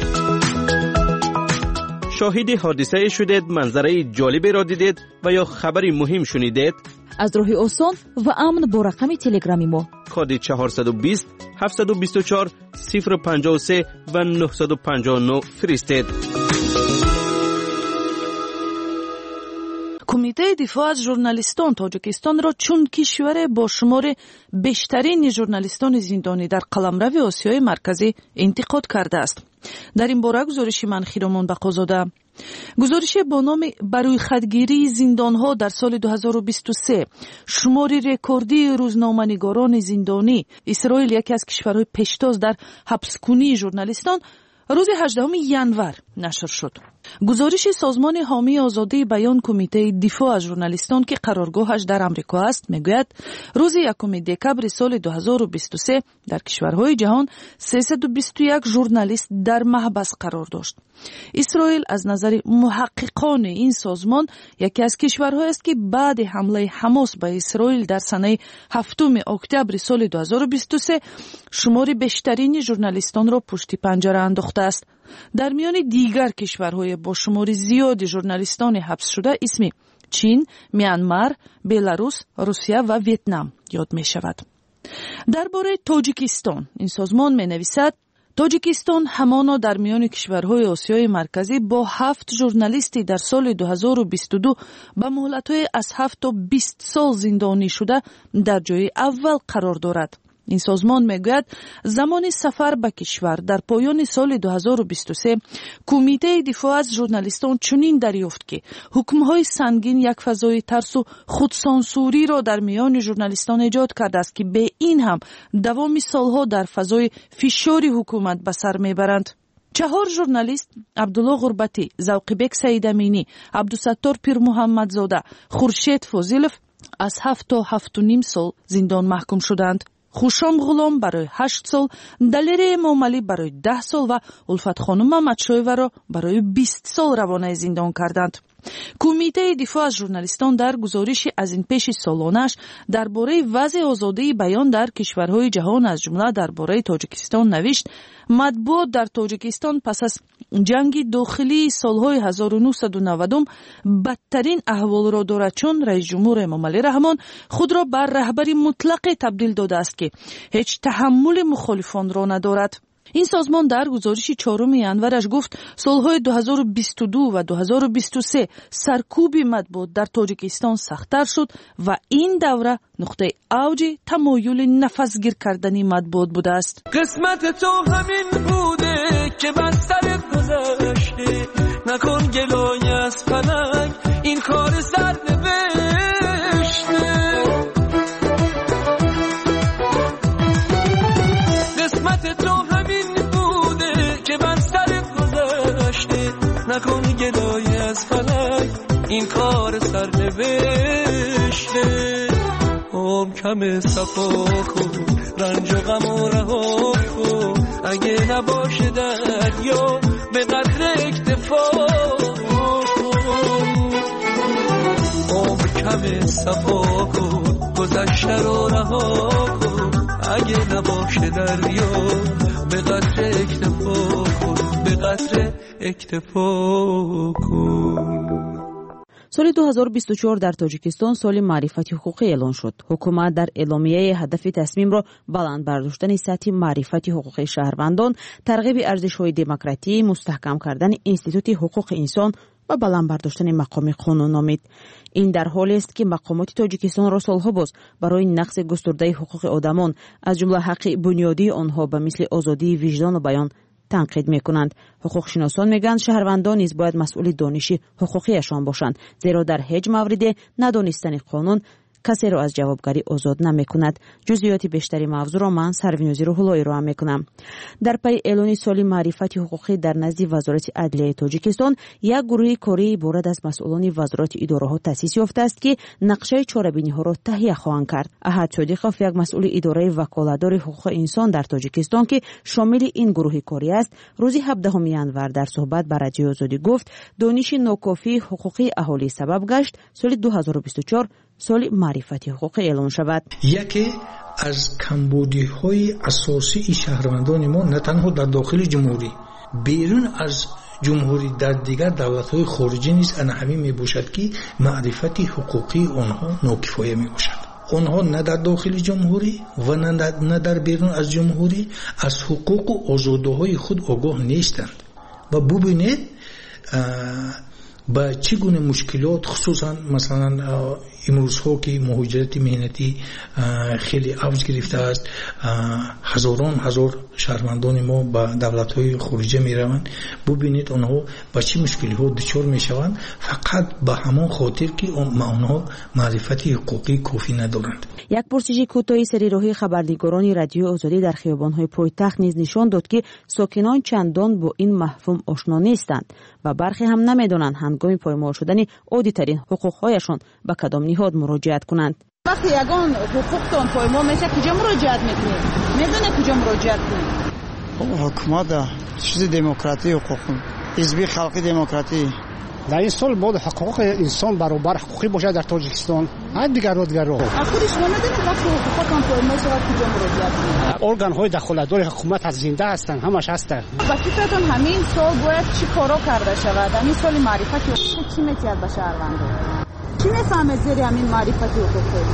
شاهد حادثه شدید، منظره جالبی را دیدید و یا خبری مهم شنیدید؟ از راه آسان و امن با رقم تلگرامی ما کد 420 724 053 و 959 فرستید. کمیته دفاع از ژورنالیستان تاجیکستان را چون کشور با شمار بیشترین ژورنالیستان زندانی در قلمرو آسیای مرکزی انتقاد کرده است. در این باره گزارش منخیرمان بقازاده. گزارش با نام بروی خودگیری زندانها در سال 2023 شمار رکوردی روزنامه‌نگاران زندانی اسرائیل یکی از کشورهای پیشتاز در حبس‌کنی ژورنالیستان روز 18 ینور نشر شد. گزارش سازمان حامی آزادی بیان کمیته دفاع از ژورنالیستان که قرارگاهش در آمریکا است میگوید روز 1 دکبر سال 2023 در کشورهای جهان 321 ژورنالیست در محبس قرار داشت. اسرائیل از نظر محققان این سازمان یکی از کشورهایی است که بعد حمله حماس به اسرائیل در سنه 7 اکتبر سال 2023 شمار بیشترین ژورنالیستان را پشت پنجره انداخته است. در میان دیگر کشورهای با شمار زیاد ژورنالیستان حبس شده اسم چین، میانمار، بلاروس، روسیه و ویتنام یاد می شود. درباره تاجیکستان این سازمان می نویسد تاجیکستان همانا در میان کشورهای آسیای مرکزی با 7 ژورنالیستی در سال 2022 با مهلت‌های از 7 تا 20 سال زندانی شده در جای اول قرار دارد. این سازمان میگوید زمان سفر به کشور در پایان سال 2023 کمیته دفاع از ژورنالیستان چنین دریافت که حکم‌های سنگین یک فضای ترس و خودسانسوری را در میان ژورنالیستان ایجاد کرده است که به این هم دوام سالها در فضای فشار حکومت به سر میبرند. 4 ژورنالیست عبدالله غربتی، ذوقبک سیدامینی، عبدالستار پیر محمدزاده، خورشید فاضلов از 7 تا 7.5 سال زندان محکوم شدند. خوشام غلام برای 8 سال، دلیری امامعلی برای 10 سال و الفت خانم محمدشایوه را برای 20 سال روانه زندان کردند. کمیته دفاع از ژورنالیستان در گزارشی از این پیش سالانش درباره وضع آزادی بیان در کشورهای جهان از جمله درباره تاجیکستان نوشت مطبوعات در تاجیکستان پس از جنگ داخلی سالهای 1990 بدترین احوال را دارد چون رئیس جمهور امامعلی رحمان خود را بر رهبری مطلق تبدیل داده است که هیچ تحمل مخالفان را ندارد. این سازمان در گزارش 4 ینورش گفت سالهای 2022 و 2023 سرکوب مطبوعات در تاجیکستان سخت‌تر شد و این دوره نقطه اوج تمایل نفسگیر کردنی مطبوعات بوده است. قسمت تو همین بوده که بر سرت گذشته، نکن گلای از فلک این کار سر نوشته. قسمت تو همین الهی از فلک این کار سرنوشته. کم صفا کن رنج و غم و رها کن، اگه نباشه دریا به قدر اکتفا کن. کم صفا کن گذشته رو رها کن، اگه نباشه دریا به قدر اکتفا کن، به قدر اکتفا کن. سال 2024 در تاجیکستان سال معرفت حقوقی اعلان شد. حکومت در اعلامیه هدف تصمیم را بلند برداشتن سطح معرفت حقوق شهروندان، ترغیب ارزش‌های دموکراسی، مستحکم کردن انستیتوت حقوق انسان و بلند برداشتن مقام قانون نامید. این در حالی است که مقامات تاجیکستان را سالها باز برای نقض گسترده حقوق آدمان از جمله حق بنیادی آنها به مثل آزادی وجدان و بیان تنقید میکنند. حقوق شناسان میگن شهروندان نیز باید مسئول دانش حقوقیشان باشند، زیرا در هیچ مورد ندانستن قانون کسی را از جوابگری آزاد نمیکند. جزئیات بیشتری موضوع را من سروینوزی روح‌اللهی را میکنم. در پی اعلان سال معرفت حقوقی در نزد وزارت عدلیه تاجیکستان، یک گروه کاری عبارت از مسئولان وزارت اداره‌ها تأسیس یافته است که نقشه چاره‌بینی‌ها را تهیه خواهند کرد. احد صادقов، یک مسئول اداره وکالتدار حقوق انسان در تاجیکستان که شامل این گروه کاری است، روز 17 ینور در صحبت با رادیو آزادی گفت دانش ناکافی حقوقی اهالی سبب گشت سال 2024 سال معرفت حقوق اعلان شود. یکی از کمبودی‌های اساسی شهروندان ما نه تنها در داخل جمهوری، بیرون از جمهوری در دیگر دولت‌های خارجی نیز همین میباشد که معرفت حقوقی آنها ناکفایه میباشد. آنها نه در داخل جمهوری و نه در بیرون از جمهوری از حقوق و آزادی‌های خود آگاه نیستند و ببینید با چگونه مشکلات، خصوصا مثلا امروزها که مهاجرت مهنتی خیلی اوج گرفته است، هزاران هزار شهروندان ما با دولت‌های خارجی میروند، ببینید آنها با چه مشکل‌ها دچار میشوند، فقط به همان خاطر که آنها معرفت حقوقی کافی ندارند. یک پرسش کوتاهی سریراهی خبرنگاران رادیو آزادی در خیابان‌های پایتخت نیز نشان داد که ساکنان چندان با این مفهوم آشنا نیستند و برخی هم نمی‌دانند هنگام پایمال شدن عادی‌ترین حقوق‌هایشان به کدام نهاد مراجعت کنند. وقتی یگان حقوقتون پایمال میشه کجا مراجعت میکنید؟ میدونه کجا مراجعت کنید؟ حکومت چیز دموکراتی حقوق حزب خلقی دموکراتی در این سال بود حقوق انسان برابر حقوقی باشه در تاجیکستان. هر دیگر رو خودش شما ندونید وقتی حقوقتون پایمال شود کجا مراجعت کنید؟ ارگان های دخالتدار حکومت از زنده هستند، همش هستند. و فکرتون همین سال باید چی کارا کرده شود؟ همین سال معرفت حقوق چی میتیاد به شهروندان؟ چی میفهمه زیر همین معرفت حقوقی؟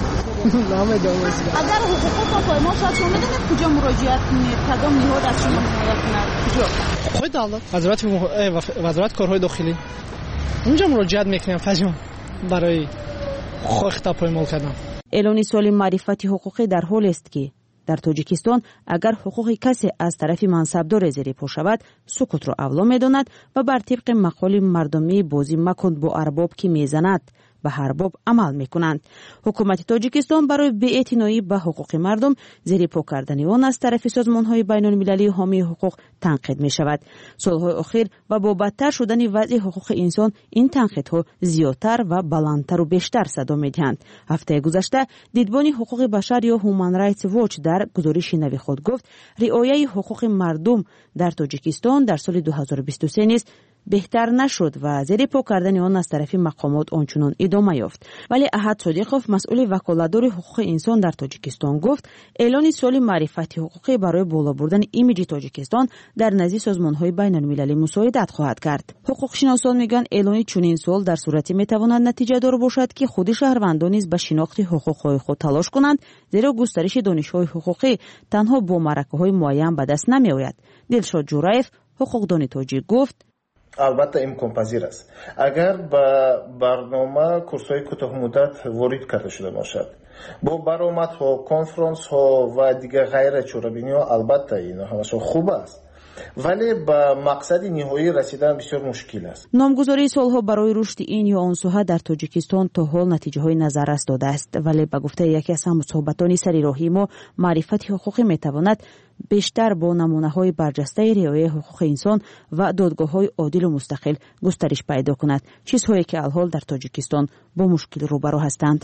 اگر حقوقتون پایمال شد شما میدونید کجا مراجعت کنید؟ کدام نهاد از شما حمایت کند؟ کجا؟ خود دولت وزارت کارهای داخلی اونجا مراجعت میکنیم فجان برای حقوق پایمال کردن. اعلان سال معرفت حقوقی در حال است که در تاجیکستان اگر حقوق کسی از طرف منصبدار زیر پا شود سکوت را اولا میداند و بر طبق مقال مردمی بازی مکن با ارباب که میزند به هر باب عمل میکنند. حکومت تاجیکستان برای بی‌اعتنایی به حقوق مردم زیر پا کردن آن از طرف سازمان‌های بین‌المللی حامی حقوق تنقید می‌شود. سال‌های اخیر و با بدتر شدن وضع حقوق انسان این تنقیدها زیادتر و بلندتر و بیشتر صدا می‌دهند. هفته گذشته دیدبان حقوق بشر یا هومن رایتس واچ در گزارش نوی خود گفت رعایت حقوق مردم در تاجیکستان در سال 2023 نیز بهتر نشد و زیر پا کردن آن از طرف مقامات آنچنان ادامه یافت. ولی احد صادقov، مسئول وکالتدار حقوق انسان در تاجیکستان گفت اعلان سال معرفت حقوقی برای بالا بردن ایمیج تاجیکستان در نزد سازمان‌های بین‌المللی مساعدت خواهد کرد. حقوق شناسان میگن اعلان چنین سال در صورتی میتواند نتیجه دار باشد که خود شهروندان نیز به شناخت حقوق‌های خود تلاش کنند، زیرا گسترش دانش‌های حقوقی تنها با معرکه‌های معین به دست نمی‌آید. دلشاد جورایف، حقوقدان تاجیک گفت البته امکان پذیر است اگر به برنامه کورس‌های کوتاه مدت وارد کرده شده باشد. با برآمدها، کنفرانس ها و دیگر غیر چاره‌بینی ها البته این همش خوب است، ولی با مقصد نهایی رسیدن بسیار مشکل است. نامگذاری سالها برای رشد این یا آن سوحه در تاجیکستان تا حال نتیجه‌های نظررس داده است، ولی به گفته یکی از هم‌صحبتان سری راهی ما، معرفت حقوقی میتواند بیشتر با نمونه‌های برجسته رعایت حقوق انسان و دادگاه‌های عادل و مستقل گسترش پیدا کند، چیزهایی که الحال در تاجیکستان با مشکل روبرو هستند.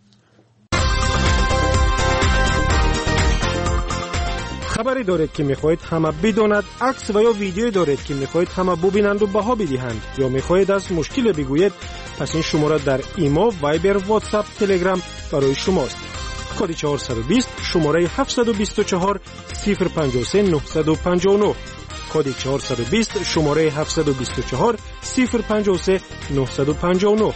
خبری دارید که میخواهید همه بداند، عکس و یا ویدیویی دارید که میخواهید همه ببینند و بها بدهند، یا میخواهید از مشکل بگویید، پس این شماره در ایما، وایبر، واتساپ، تلگرام برای شماست. کد 420 شماره 724 053 959. کد 420 شماره 724 053 959.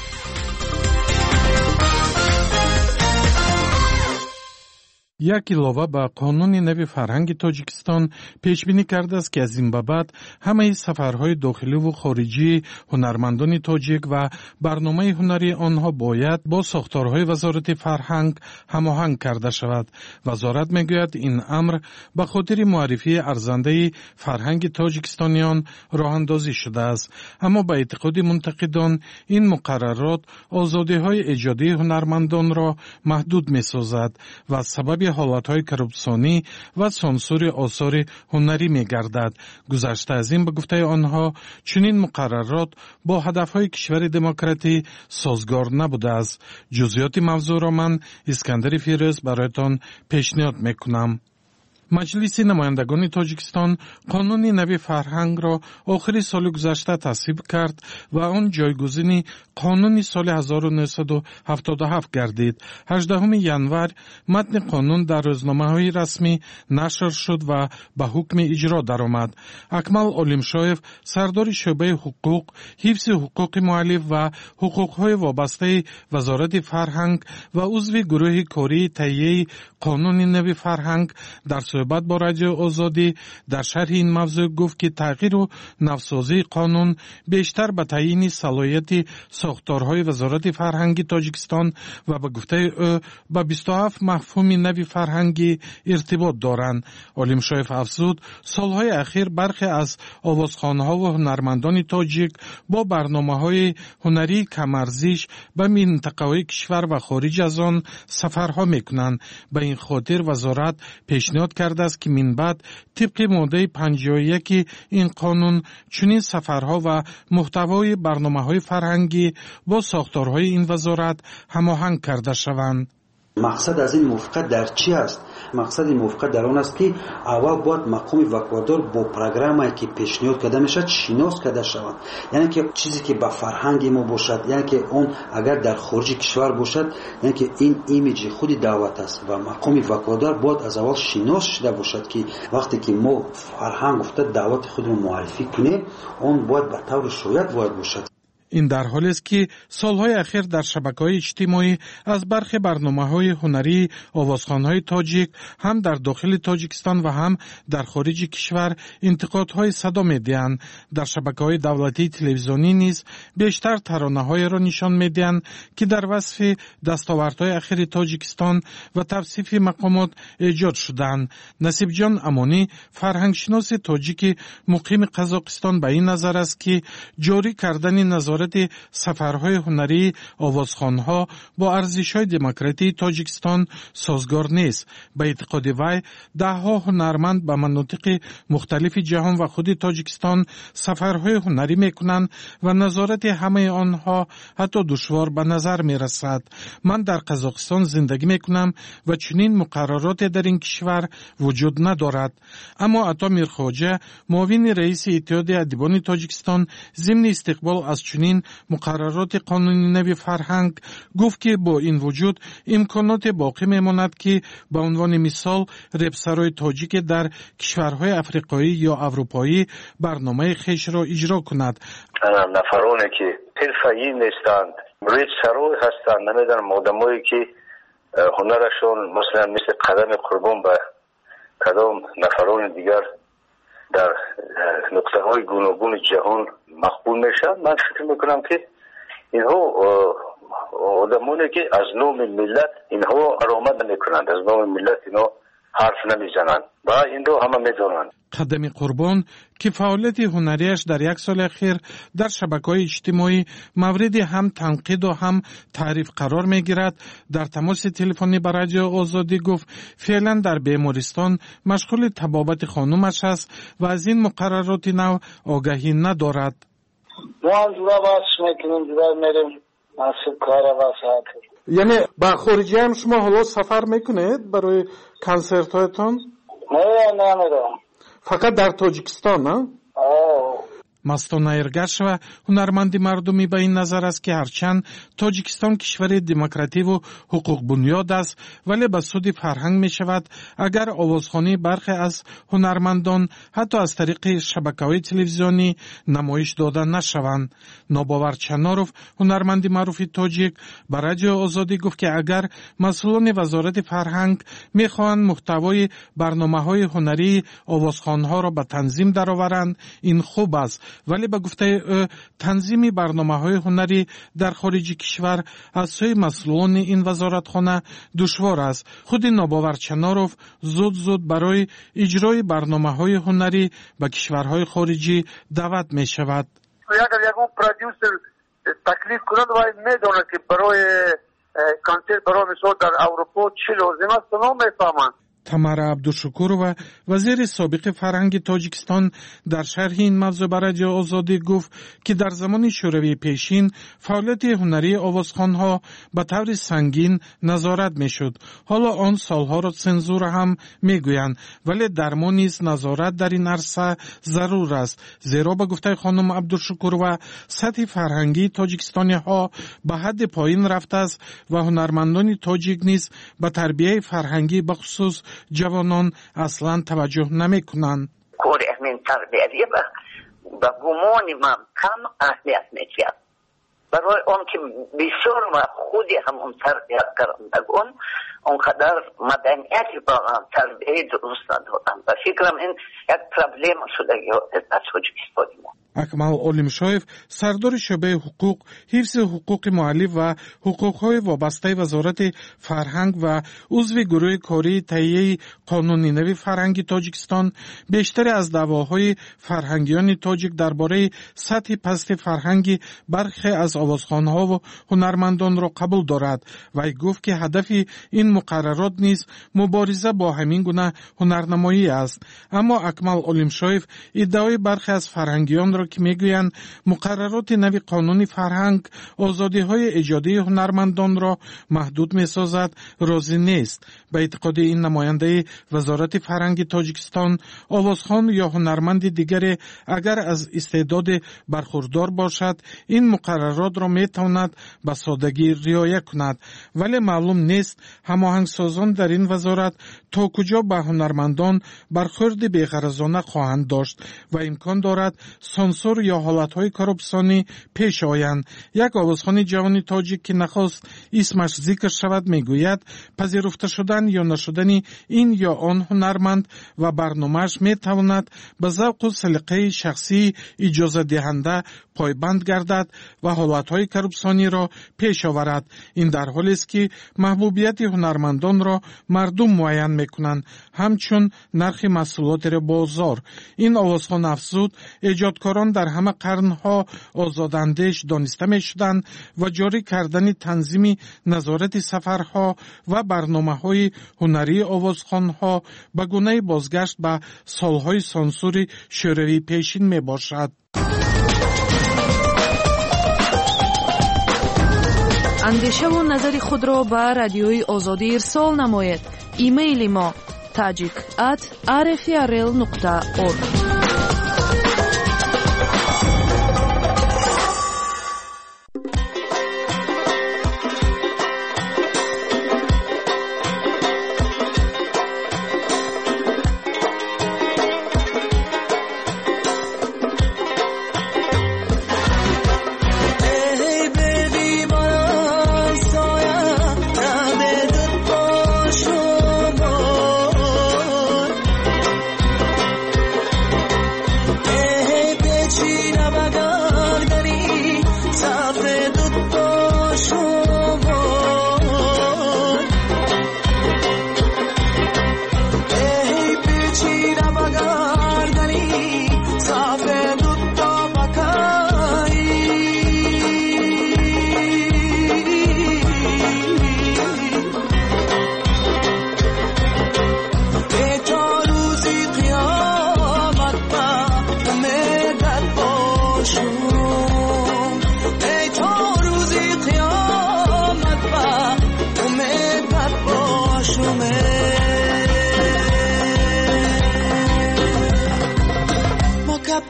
یک илова ба қонуни нави фарҳанги Тоҷикистон пешбинӣ кардааст ки аз ин ба баъд ҳамаи сафарҳои дохиливу хориҷии ҳунармандони тоҷик ва барномаи ҳунарии онҳо бояд бо сохторҳои вазорати фарҳанг ҳамоҳанг карда шавад. вазорат мегӯяд ин амр ба хотири муаррифии арзандаи фарҳанги тоҷикистониён роҳандозӣ шудааст. аммо ба эътиқоди мунтақидон ин муқаррарот озодиҳои эҷодии ҳунармандонро маҳдуд месозад ва сабаби ҳолатҳои коррупсионӣ ва сансури осори ҳунарӣ мегардад. гузашта аз ин ба гуфтаи онҳо, чунин муқаррарот бо ҳадафҳои кишвари демократӣ созгор набудааст. ҷузъиёти мавзӯъро ман Искандари Фирӯз бароятон пешниҳод мекунам. маҷлиси намояндагони Тоҷикистон қонуни нави фарҳангро охири соли гузашта тасвиб кард ва он ҷойгузини қонуни соли 1977 гардид. 18 январ матни қонун дар рӯзномаҳои расмӣ нашр шуд ва ба ҳукми иҷро даромад. акмал олимшоев, сардори шӯъбаи ҳуқуқ, ҳифзи ҳуқуқи муаллиф ва ҳуқуқҳои вобастаи вазорати фарҳанг ва узви гурӯҳи кории таҳияи қонуни нави фарҳанг дар суҳбат бо радиои озодӣ дар шарҳи ин мавзӯъ гуфт, ки тағйиру навсозии қонун бештар ба таъйини салоҳияти сохторҳои вазорати фарҳанги Тоҷикистон ва ба гуфтаи ӯ ба 27 мафҳуми нави фарҳангӣ иртибот доранд. олимшоев афзуд, солҳои ахир бархе аз овозхонҳо ва ҳунармандони тоҷик бо барномаҳои ҳунарии камарзиш ба минтақаҳои кишвар ва хориҷ аз он сафарҳо мекунанд. ба ин хотир вазорат пешниҳод кардааст, ки минбаъд тибқи моддаи 51 ин қонун чунин сафарҳо ва муҳтавои барномаҳои фарҳангӣ бо сохторҳои ин вазорат ҳамоҳанг карда шаванд. мақсад аз ин мувофиқат дар чӣ аст? мақсади мувофиқат дар он аст, ки аввал бояд мақоми ваколатдор бо программае ки пешниҳод карда мешавад шинос карда шавад. яъне ки чизе ки ба фарҳанги мо бошад, яъне ки он агар дар хориҷи кишвар бошад, яъне ки ин имиҷи худи давлат аст ва мақоми ваколатдор бояд аз аввал шинос шуда бошад, ки вақте ки мо фарҳанг гуфта давлати худро муаррифӣ кунем, он бояд ба таври шоят бояд бошад. ин дар ҳолест, ки солҳои ахир дар шабакаҳои иҷтимоӣ аз бархи барномаҳои ҳунарии овозхонҳои тоҷик ҳам дар дохили Тоҷикистон ва ҳам дар хориҷи кишвар интиқодҳои садо медиҳанд. дар шабакаҳои давлатии телевизионӣ низ бештар таронаҳоеро нишон медиҳанд, ки дар васфи дастовардҳои ахири Тоҷикистон ва тавсифи мақомот эҷод шудаанд. насибҷон амонӣ, фарҳангшиноси тоҷики муқими Қазоқистон ба ин назар аст, ки ҷорӣ кардани назорати сафарҳои ҳунарии овозхонҳо бо арзишҳои демократии Тоҷикистон созгор нест. ба эътиқоди вай, даҳҳо ҳунарманд ба манотиқи мухталифи ҷаҳон ва худи Тоҷикистон сафарҳои ҳунарӣ мекунанд ва назорати ҳамаи онҳо ҳатто душвор ба назар мерасад. ман дар Қазоқистон зиндагӣ мекунам ва чунин муқаррароте дар ин кишвар вуҷуд надорад. аммо Ато Мирхоҷа, муовини раиси иттиҳоди адибони Тоҷикистон, зимни истиқбол аз чунин муқаррароти қонуни нави фарҳанг гуфт, ки бо ин вуҷуд имконоте боқӣ мемонад, ки ба унвони мисол репсарои тоҷике дар кишварҳои африқоӣ ё аврупоӣ барномаи хешро иҷро кунад. нафароне ки ҳирфаӣ нестанд, репсарои ҳастанд, намедонам одамое ки ҳунарашон масалан мисли қадами қурбон ба кадом нафарони дигар дар нуқтаҳои гуногуни ҷаҳон мақбул мешавад. ман фикр мекунам, ки инҳо одамоне ки аз номи миллат инҳо даромад намекунанд, аз номи миллат инҳо حرف نمیزنند و این رو همه میدونند. قدم قربان که فعالیت هنریش در یک سال اخیر در شبکه‌های اجتماعی مورد هم تنقید و هم تعریف قرار می‌گیرد، در تماس تلفنی با رادیو آزادی گفت فعلا در بیمارستان مشغول طبابت خانومش است و از این مقررات نو آگاهی ندارد. ما هم جورا باش میکنیم، جورا میریم مسئول کار و ساعت. یعنی با خارجی هم شما حالا سفر میکنید برای کنسرت هایتان؟ نه فقط در تاجیکستان نه؟ مستانه ارگشوا هنرمندی مردمی به این نظر است که هرچند تاجیکستان کشور دموکراتیک و حقوق بنیاد است ولی به سود فرهنگ می شود اگر آوازخوانی برخی از هنرمندان حتی از طریق شبکه‌های تلویزیونی نمایش داده نشوند. ناباور چناروف هنرمندی معروف تاجیک به رادیو آزادی گفت که اگر مسئولان وزارت فرهنگ می خواهند محتوای برنامه‌های هنری آوازخوان‌ها را به تنظیم درآورند این خوب است، ولی به گفته تنظیم برنامه‌های هنری در خارج کشور از سوی مسئولان این وزارتخانه دشوار است. خود ناباور چناروف زود برای اجرای برنامه‌های هنری به کشورهای خارجی دعوت می‌شود. اگر یکون پرودیوسر تکلیف کند باید میدونه که برای کانسرت برای مثال در اروپا چی لازم است و نمی‌فهمند. تمارا عبدالشکورова وزیر سابق فرهنگ تاجیکستان در شرح این موضوع به رادیو آزادی گفت که در زمان شوروی پیشین فعالیت هنری آوازخوان‌ها به طور سنگین نظارت می‌شد. حالا آن سالها را سنزور هم می‌گویند، ولی در ما نیز نظارت در این عرصه ضرور است، زیرا به گفته خانم عبدالشکورova سطح فرهنگی تاجیکستانی‌ها به حد پایین رفته است و هنرمندان تاجیک نیز به تربیت فرهنگی به خصوص جوانان اصلا توجه نمی کنند. کار همین تربیتی و گمانی من کم اهمیت می‌دهد. برای آن که بسیار و خودی همون تربیت کردگان اونقدر مدنیتی با تربیت درست ندارند و فکرم این یک پرابلم شده در تاجیکستان ما. اکمل عالمشایف سردار شعبه حقوق، حفظ حقوق مؤلف و حقوق‌های وابسته وزارت فرهنگ و عضو گروه کاری تهیه قانون نوی فرهنگی تاجیکستان بیشتر از دعواهای فرهنگیان تاجیک درباره سطح پست فرهنگی برخی از آوازخوان‌ها و هنرمندان را قبول دارد و گفت که هدف این مقررات نیز مبارزه با همین گونه هنرنمایی است. اما اکمل عالمشایف ادعای برخی از فرهنگیان را که میگویند مقررات نوی قانون فرهنگ آزادی‌های ایجادی هنرمندان را محدود می‌سازد راضی نیست. به اعتقاد این نماینده وزارت فرهنگ تاجیکستان، آوازخوان یا هنرمند دیگری اگر از استعداد برخوردار باشد این مقررات را میتواند به سادگی رعایت کند، ولی معلوم نیست هماهنگسازان در این وزارت تا کجا به هنرمندان برخورد بی‌غرضانه خواهند داشت و امکان دارد سانسور یا حالتهای کاربسانی پیش آیند. یک آوازخوان جوان تاجیک که نخواست اسمش ذکر شود میگوید پذیرفته شدن یا نشدن این یا آن هنرمند و برنامه‌اش میتواند به ذوق و سلیقه شخصی اجازه دهنده پایبند گردد و حالتهای کاربسانی را پیش آورد. این در حالی است که محبوبیت هنرمندان را مردم معین میکنند، همچون نرخ محصولات بازار. این آوازخوان افزود ایجادکاران در همه قرنها آزاداندیش دانسته می شدند و جاری کردن تنظیم نظارت سفرها و برنامه‌های هنری آوازخوان‌ها به گونه بازگشت به سالهای سانسور شوروی پیشین می باشد. اندیشه و نظر خود را به رادیوی آزادی ارسال نمایید. ایمیل ما tajik@rfrl.org. Hey, bitch,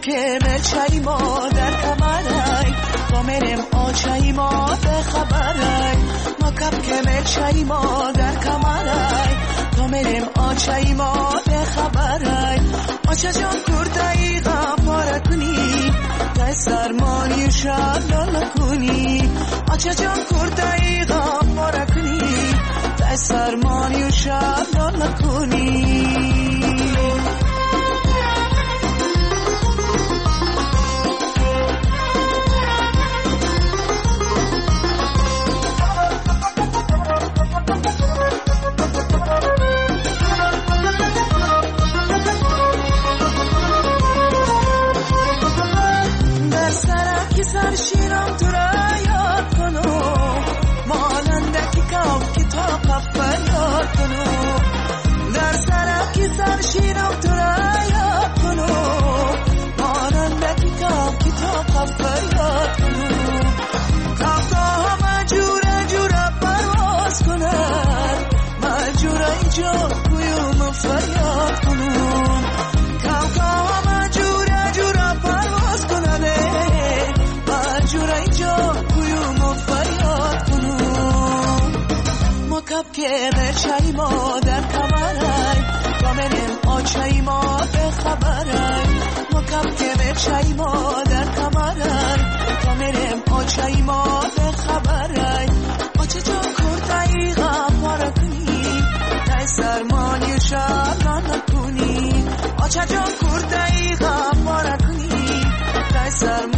که مچای ما در کمرای تا میریم آچای ما به خبرای ما کپ که مچای ما در کمرای تا میریم آچای ما به خبرای آچا جان کردایی غفار کنی در سرمانی شاد لالا کنی آچا جان کردایی غفار کنی در سرمانی شاد لالا کنی سر شیرم تو را یاد کنو ماننده که کام کتاب فریاد کنو در سرکی سر شیرم تو را یاد کنو ماننده که کام کتاب فریاد کنو کافتا همه جوره جوره پرواز کند مجوره اینجا کویم فریاد کنو کافتا همه جوره جوره پرواز کند جورا اینجا کویومو فریاد کنم ما کپ که مرچای ما در کمرای تا منیم آچای ما به خبرای ما کپ که مرچای ما در کمرای تا منیم آچای ما به خبرای آچه جان کردایی غفار کنی در سرمانی شاد نکنی آچه جان کردایی غفار کنی در سرمانی